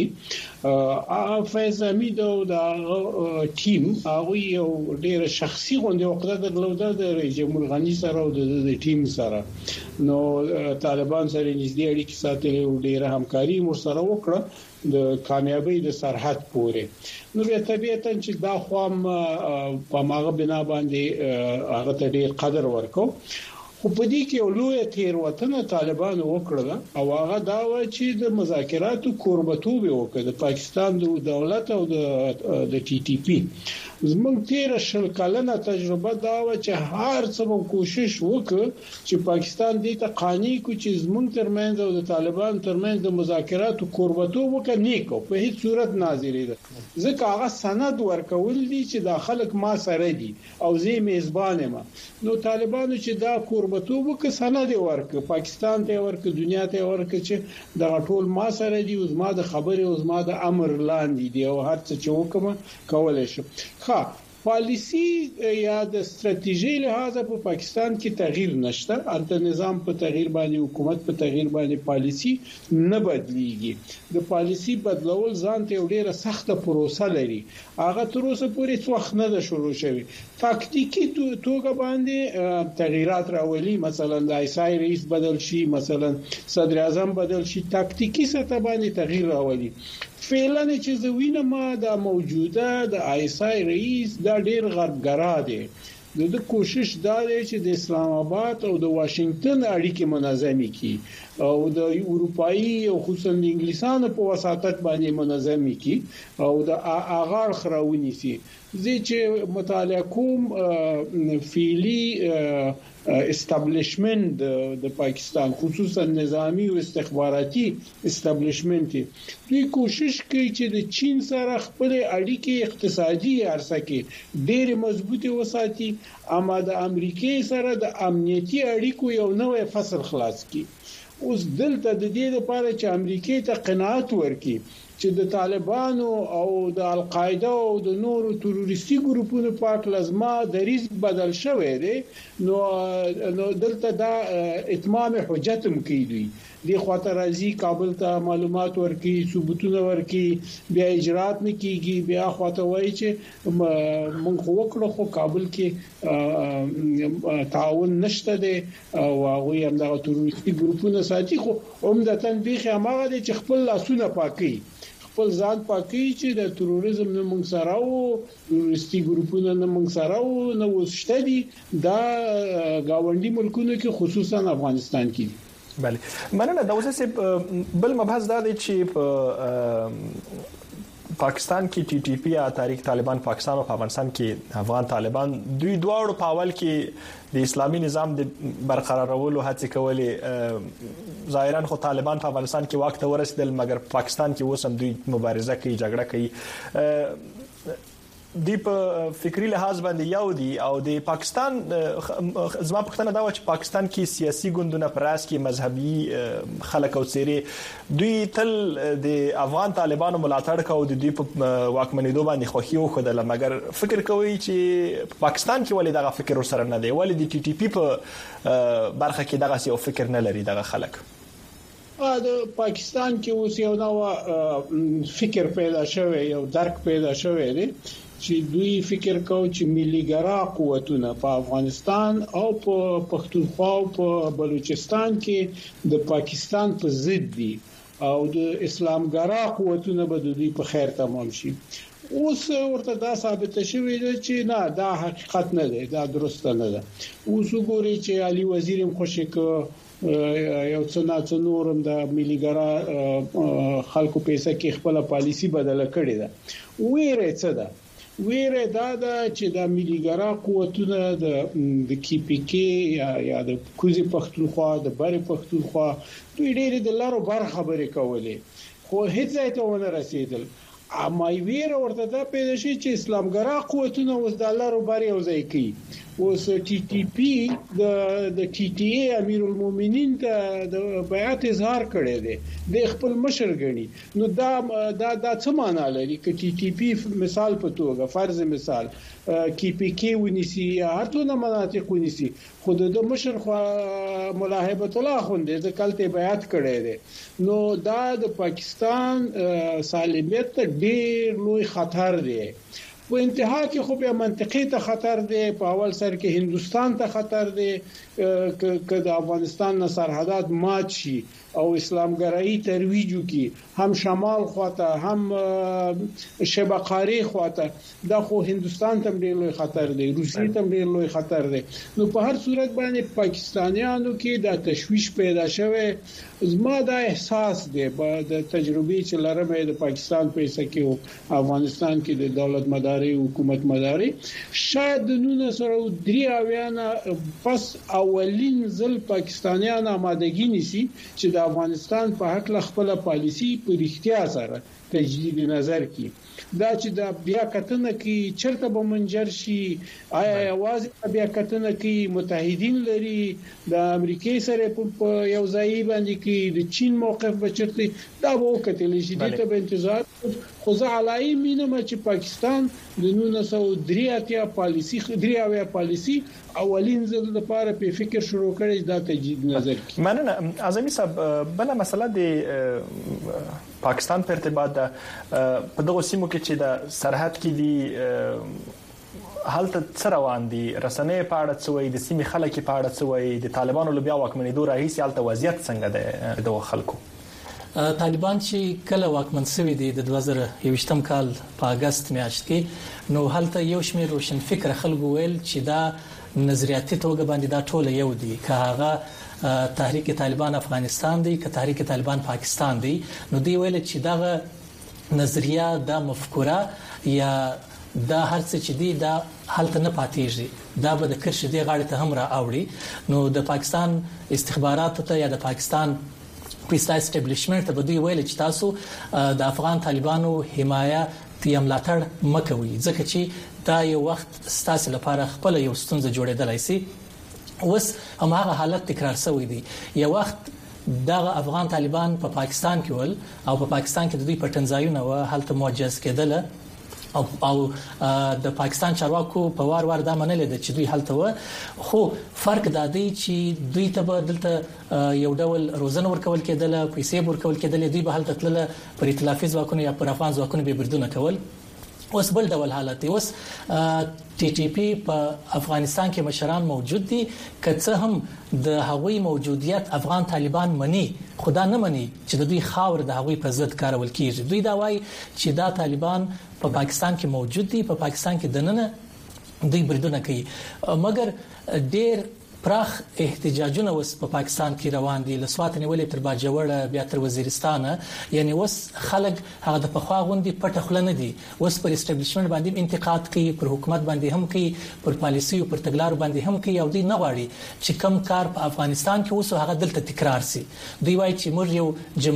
پويږي فیض حمید او د ټیم هغه یو ډېر شخصي غونډه وکړه د رئیس جمهور غنی سره او د ټیم سره نو طالبان سره نږدې اړیکې ساتلې او ډېر همکاري ورسره وکړه د کامیابی د سرحد پورې نو بیا طبيعتا چې دا خو په ماغه بنا باندې هغه ته ډېر قدر ورکو خو په دې کې یو لوی تیروتنه طالبان وکړه او هغه دا و چې د مذاکراتو کوربتوب وکړه د پاکستان د دولت او د ټي ټي پی زموږ تیر شل کلنه تجربه دا و چې هر څه کوشش وکړ چې پاکستان دې ته قانوني کو چې زموږ ترمنځ او د طالبان ترمنځ د مذاکراتو کوربتوب وکړي نیکو په هیڅ صورت ناظری ده ځکه هغه سند ورکول دي چې داخلك ما سره دي او زی میزبان ما نو طالبانو چې دا کوربتوب وکړي سند ورکړي پاکستان ته ورکړي دنیا ته ورکړي چې دا ټول ما سره دي او زما د خبرې او زما د امر لاندې دي او هر څه چې وکم کولای شم پالیسی یا د ستراتیژي لحاظ په پاکستان کې تغییر نشته انت نظام په تغییر باندې حکومت په تغییر باندې پالیسی نه بدلیږي د پالیسی بدلول ځان ته ډیره سخته پروسه لري هغه تر اوسه پورې څه وخت نه ده شروع شوی تاکتیکی توګه باندې تغییرات راولي مثلا د ایسای رئیس بدل شي مثلا صدر اعظم بدل شي تاکتیکی سطح باندې تغییر راولي فعلا چې زوینه ما د موجوده د ایسای رئیس دا ډیر غربګرا دی د کوشش دا دی چې د اسلام آباد او د واشنگټن اړیکې منظمي کړي او د اروپאי او خصوصا د انګلیسانو په وساطت باندې منظمي کړي او د اغار خراونی سي چې مطالعه کوم فعلی استابلیشمنت د پاکستان خصوصا نظامی او استخباراتي استابلیشمنت دوی کوشش کوي چې د چین سره خپل اړیکې اقتصادي عرصه کې ډېر مضبوطه وساتي اما د امریکای سره د امنیتي اړیکو یو نوې فصل خلاص کړي اوس دلته د دې لپاره چې امریکای ته قناعت ورکړي چې د طالبانو او د القاعده او د نورو تروریستي ګروپونو په اړه لازمه دریز بدل شوې دي نو دلته دا اتمام حجت مکیدي دی خاطر راځي کابل ته معلومات ورکي ثبوتونه ورکي بیا اجرات نه کیږي بیا خاطر وایي چې مونږ وکړو خو کابل کې تعاون نشته دي او هغه هم د تروریستي ګروپونو ساتي خو عمدتاً بيخي هغه دي چې خپل لاسونه پاکي خپل ځان پاکي چې د تروریزم نه موږ سره او تروریستي ګروپونو نه موږ سره او نو وشته دي دا گاونډي ملکونو کې خصوصا افغانستان کې بله مننه دا اوسه بل مبحث دا دی چې په پاکستان کې ټي ټي پی یا تحریک طالبان پاکستان او افغانستان کې افغان طالبان دوی دواړو په اول کې د اسلامي نظام د برقرارولو هڅې کولې ظاهرا خو طالبان په افغانستان کې واک ته ورسېدل مګر پاکستان کې اوس هم دوی مبارزه کوي جګړه کوي دی په فکری لحاظ باندې یو دی او د پاکستان زما پښتنه دا و چې پاکستان کې سیاسي ګوندونه پراس کې مذهبي خلک او چیرې دوی تل د افغان طالبانو ملاتړ کوي د دوی په واکمنېدو باندې خوښي وکړه مګر فکر کوي چې پاکستان کې ولې دغه فکر سره نه دی ولې د ټي ټي پی په برخه کې دغه یو فکر نه لري دغه خلک د پاکستان کې اوس یو نو فکر پیدا شوی یو درک پیدا شوی دی چې دوی فکر کوي چې مليګرا قوتونه په افغانستان او په پښتونخوا او په بلوچستان کې د پاکستان په ضد دي او د اسلامګرا قوتونه به د دوی په خیر تمام شي اوس ورته دا ثابت شوی دی چې نه دا حقیقت نه دی دا درست نه ده اوس وګورئ چې علي وزیر هم خوشی ک یو څه نورم د مليګرا خلکو پیسې کې خپل پالیسی بدله کړې ده ویره څه ده ویره دا چې د مليګرا قوتونه د کی پی کې یا د کوزي پښتونخوا د بری پښتونخوا دوی ډېر د لارو بار خبرې کولې خو هیڅ ځای ته ونه رسیدل اما ویره ورته دا پیدا شي چې اسلامګرا قوتونه اوس د لارو بار یو ځای کوي اوس ټي ټي پی د ټي ټي ای امیر المؤمنین ته د بیعت اظهار کړی دی د خپل مشر غني نو دا څه معنی لري چې ټي ټي پی مثال په توګه فرض مثال کی پی کې ونیسي هر څونه مناطق ونیسي خو د مشر مولا هیبت الله خوند د کلته بیعت کړی دی نو دا د پاکستان سالمیت ته ډېر لوی خطر دی په انتها کې خو به منطقي ته خطر دی په اول سر کې هندستان ته خطر دی که د افغانستان نه سرحدات مات شي او اسلامګرایي ترویج وکي هم شمال خواته هم شبقاری خواته دا خو هندستان ته ډېر لوی خطر دی روسیې ته ډېر لوی خطر دی نو په هر صورت باندې پاکستانیانو کې دا تشویش پیدا شوه زما دا احساس دی د تجربې چې لرم د پاکستان په حصہ کې او افغانستان کې د دولت مداري حکومت مداري شاید د 1993 پس اولین ځل پاکستانیان آمادګی نیسي چې د افغانستان په حق خپل پالیسی په اړتیا سره تجدید نظر کی دا چې د بیا کتنه کې چرته به منجر شي آیا یوازې بیا کتنه کې متحدین لري د امریکای سره په یو ځای باندې کې د چین موقف به چرته دا به وکتل شي د ته به انتظار خو زه علای مینم چې پاکستان د 1993 پالیسی اولین ځل لپاره په فکر شروع کړی دا تجدید نظر کی مننه اعظمي صاحب بل مسله د پاکستان په ارتباط په دغه سیمو کې چې د سرحد کې دي حالت څه روان دي رسنۍ په اړه څه وایي د سیمې خلک په اړه څه وایي د طالبانو لوبیا واکمنېدو راهیسې حالت وضعیت څنګه ده د خلکو طالبان چې کله واکمن شوي دي د 2021 کال په اگست میاشت کې نو هلته یو شمېر روشن فکر خلکو ویل چې دا نظریاتي توګه باندې دا ټول یو دي که هغه تحریک طالبان افغانستان دی که تحریک طالبان پاکستان دی نو دی ویل چې دا نظریه د مفکوره یا دا هرڅ چې دی دا حالت نه پاتېږي دا به د کرش دی غاړه ته هم را اوړي نو د پاکستان استخباراتو ته یا د پاکستان پیسا اسټابلیشمنت ته دوی ویل چې تاسو د افغان طالبانو حمایه تیم لاتړ مکوي ځکه چې دا یو وخت ستاسو لپاره خپل یو ستونزه جوړېدلای شي اوس هماغه حالت تکرار شوی دی یو وخت دغه افغان طالبان په پاکستان کې ول او په پاکستان کې د دوی پټنځایونه و حالت معجز کېدل او د پاکستان چارواکو په وار دا منل دي چې دوی حالت و خو فرق دا دی چې دوی ته بدلته یو ډول روزنه ورکول کېدل پیسې ورکول کېدل دوی به حالت تل پر ائتلافي ځواکونو یا پر افغان ځواکونو به بردونه کول اوس بل ډول حالت دی اوس ټي ټي پی په افغانستان کې مشران موجود دي که هم د هغوی موجودیت افغان طالبان مني خدا نه مني چې د دوی خاور د هغوی په ضد کارول کیږي دوی دا وایي چې دا طالبان په پاکستان کې موجود دي په پاکستان کې دننه دوی بردونه کوي مګر ډېر پراخ احتجاجونه وس په پاکستان کې روان دي لسوات نیولې تر باجوړه بیا تر وزیرستان یعنی وس خلک هغه د پخوا غوندي پټه خل نه دي وس پر اسټابلیشمنت باندې انتقاد کوي پر حکومت باندې هم کوي پر پالیسي او پر تګلار باندې هم کوي او دوی نه غواړي چې کم کار په افغانستان کې اوس هغه دلته تکرار شي دوی وایي چې موږ یو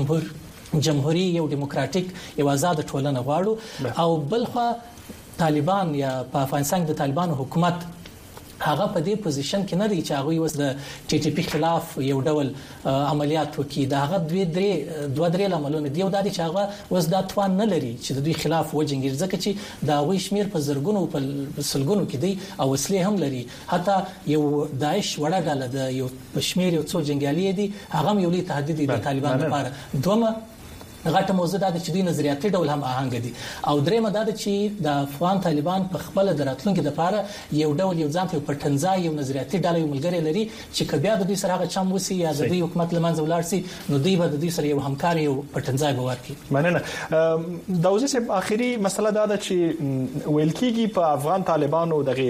جمهوریت یو دیموکراتیک یو آزاد ټولنه غواړو او بلخوا طالبان یا په افغانستان د طالبانو حکومت هغه په دې پوزیشن کې نه دی چې هغه وس د ټي ټي پی خلاف یو ډول عملیات وکړي دا هغه دوه درې لاملونه دی او دا چې هغه وس د توان نه لري چې د دوی خلاف وجنګي ځکه چې دا وی شمیر په زرګونو په سلګونو کې دی او وسلې هم لري حتی یو داعش وړه ډله د یو شمیر یو څو جنگیالي دي هغه یو لوی تهدید دی د طالبانو لپاره دومره غټه موضوع دا چې دوی نظریاتي ډول هم آهنګ دي او درېمه دا چې د افغان طالبان په خپل دراتلونکو د لپاره یو ډول یو ځانته پټنځای یو نظریاتي ډول یو ملګری لري چې کبیا د دوی سره هغه چم وسی یا د دوی حکومت لمنځه ولاړ سي نو دوی به د دوی سره یو همکاري یو پټنځای باور کوي مننه دا اوس اخیری مسله دا ده چې ویل کېږي په افغان طالبانو دغه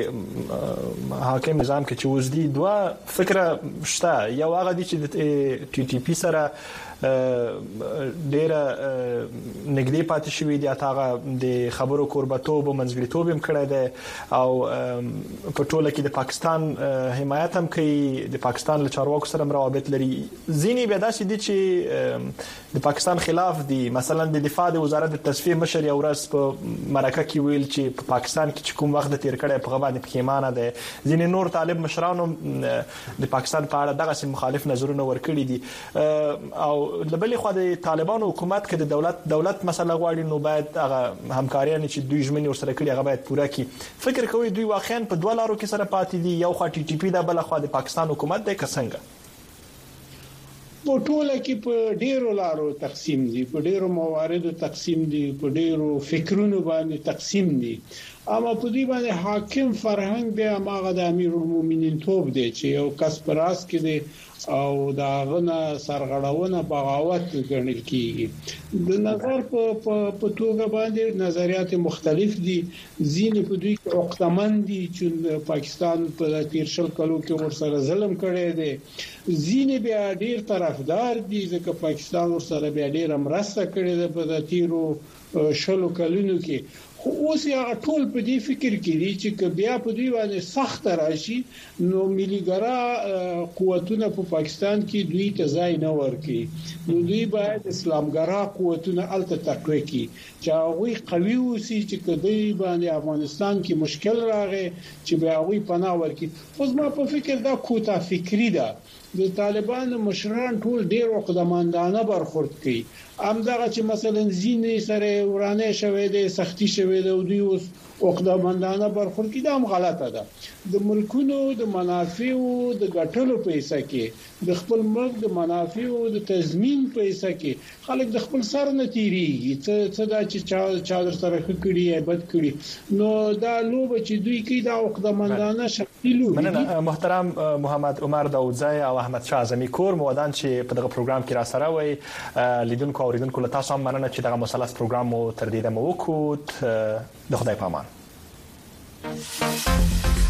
حاکم نظام کې چې اوس دي دوه فکره شته یو هغه دي چې د ټي ټي پی سره ډېر نګدي پاتې شوې دي هغه د خبرو کوربتوب او منځګړیتوب هم کړی دی او په ټوله کې د پاکستان حمایت هم کوي د پاکستان له چارواکو سره روابط لري ځینې به داسې دي چې د پاکستان خلاف دي مثلا د دفاع د وزارت د تصفیه مشر یو ورځ په مرکه کې ویل چې په پاکستان کې کوم وخت تیر کړي په غوښنه پښیمانه ده ځینې نور طالب مشرانو د پاکستان په اړه دغه مخالف نظرونه ورکړي دي او لبلې خو د طالبانو حکومت کې د دولت مسله غواړي نو باید هغه همکاریان چې دوی ژمنې ورسره کړي هغه باید پوره کړي فکر کوي دوی واقعا په دوه لارو کې سره پاتې دي یو خو ټي ټي پی دا بل خو د پاکستان حکومت د کسنګ په ټوله کې په ډیرو لارو تقسیم دي په ډیرو مواردو تقسیم دي په ډیرو فکرونو باندې تقسیم دي اما په دې باندې حاکم فرهنګ به هغه د امیرالمؤمنین توپ دی چې یو کس پراس کې دی او دا غنه سرغړونه بغاوت ګڼل کیږي د نظر په توګه باندې نظریات مختلف دي ځینې په دوی عقدمن دي چې پاکستان په تیرشل کلو کې ورسره ظلم کړی دی ځینې بیا ډیر طرفدار دي ځکه پاکستان ورسره بیا ډیر مرسته کړې ده په تیرو شلو کلونو کې اوس یې ټول په دې فکر کې دي چې بیا په دوی باندې سخت راشي نو مليګرا قوتونه په پاکستان کې دوی ته ځای نه ورکړي نو دوی باید اسلامګرا قوتونه الته تقوی کړي چې هغه قوي وسی چې دوی باندې افغانستان کې مشکل راغی چې بیا هغه پناه ورکړي خو ما په فکر دا کوتا فکری ده د طالبانو مشران ټول ډیر عقدمندانه برخورد کوي همدغه چې مثلا زینې سره ورانه شوه د سختي شوه د دوی اوس عقدمندانه برخورد کوي دا هم غلطه ده د ملکونو د منافعو د ګټلو پیسې کې د خپل ملک د منافعو د تضمین پیسې کې خلک د خپل سر نه تیریږي څه دا چې چا در سره کړي بد کړي نو دا لوب چې دوی کې دا عقدمندانه شکل لوب محترم محمد عمر داودزی او احمد شاه اعظمي کور مودان چې په دغه پروګرام کې را سره وي لیدونکو اوریدونکو له تاسو هم مننه چې دغه مثلث پروګرام مو تر دې دمو وکړ د خدای په امان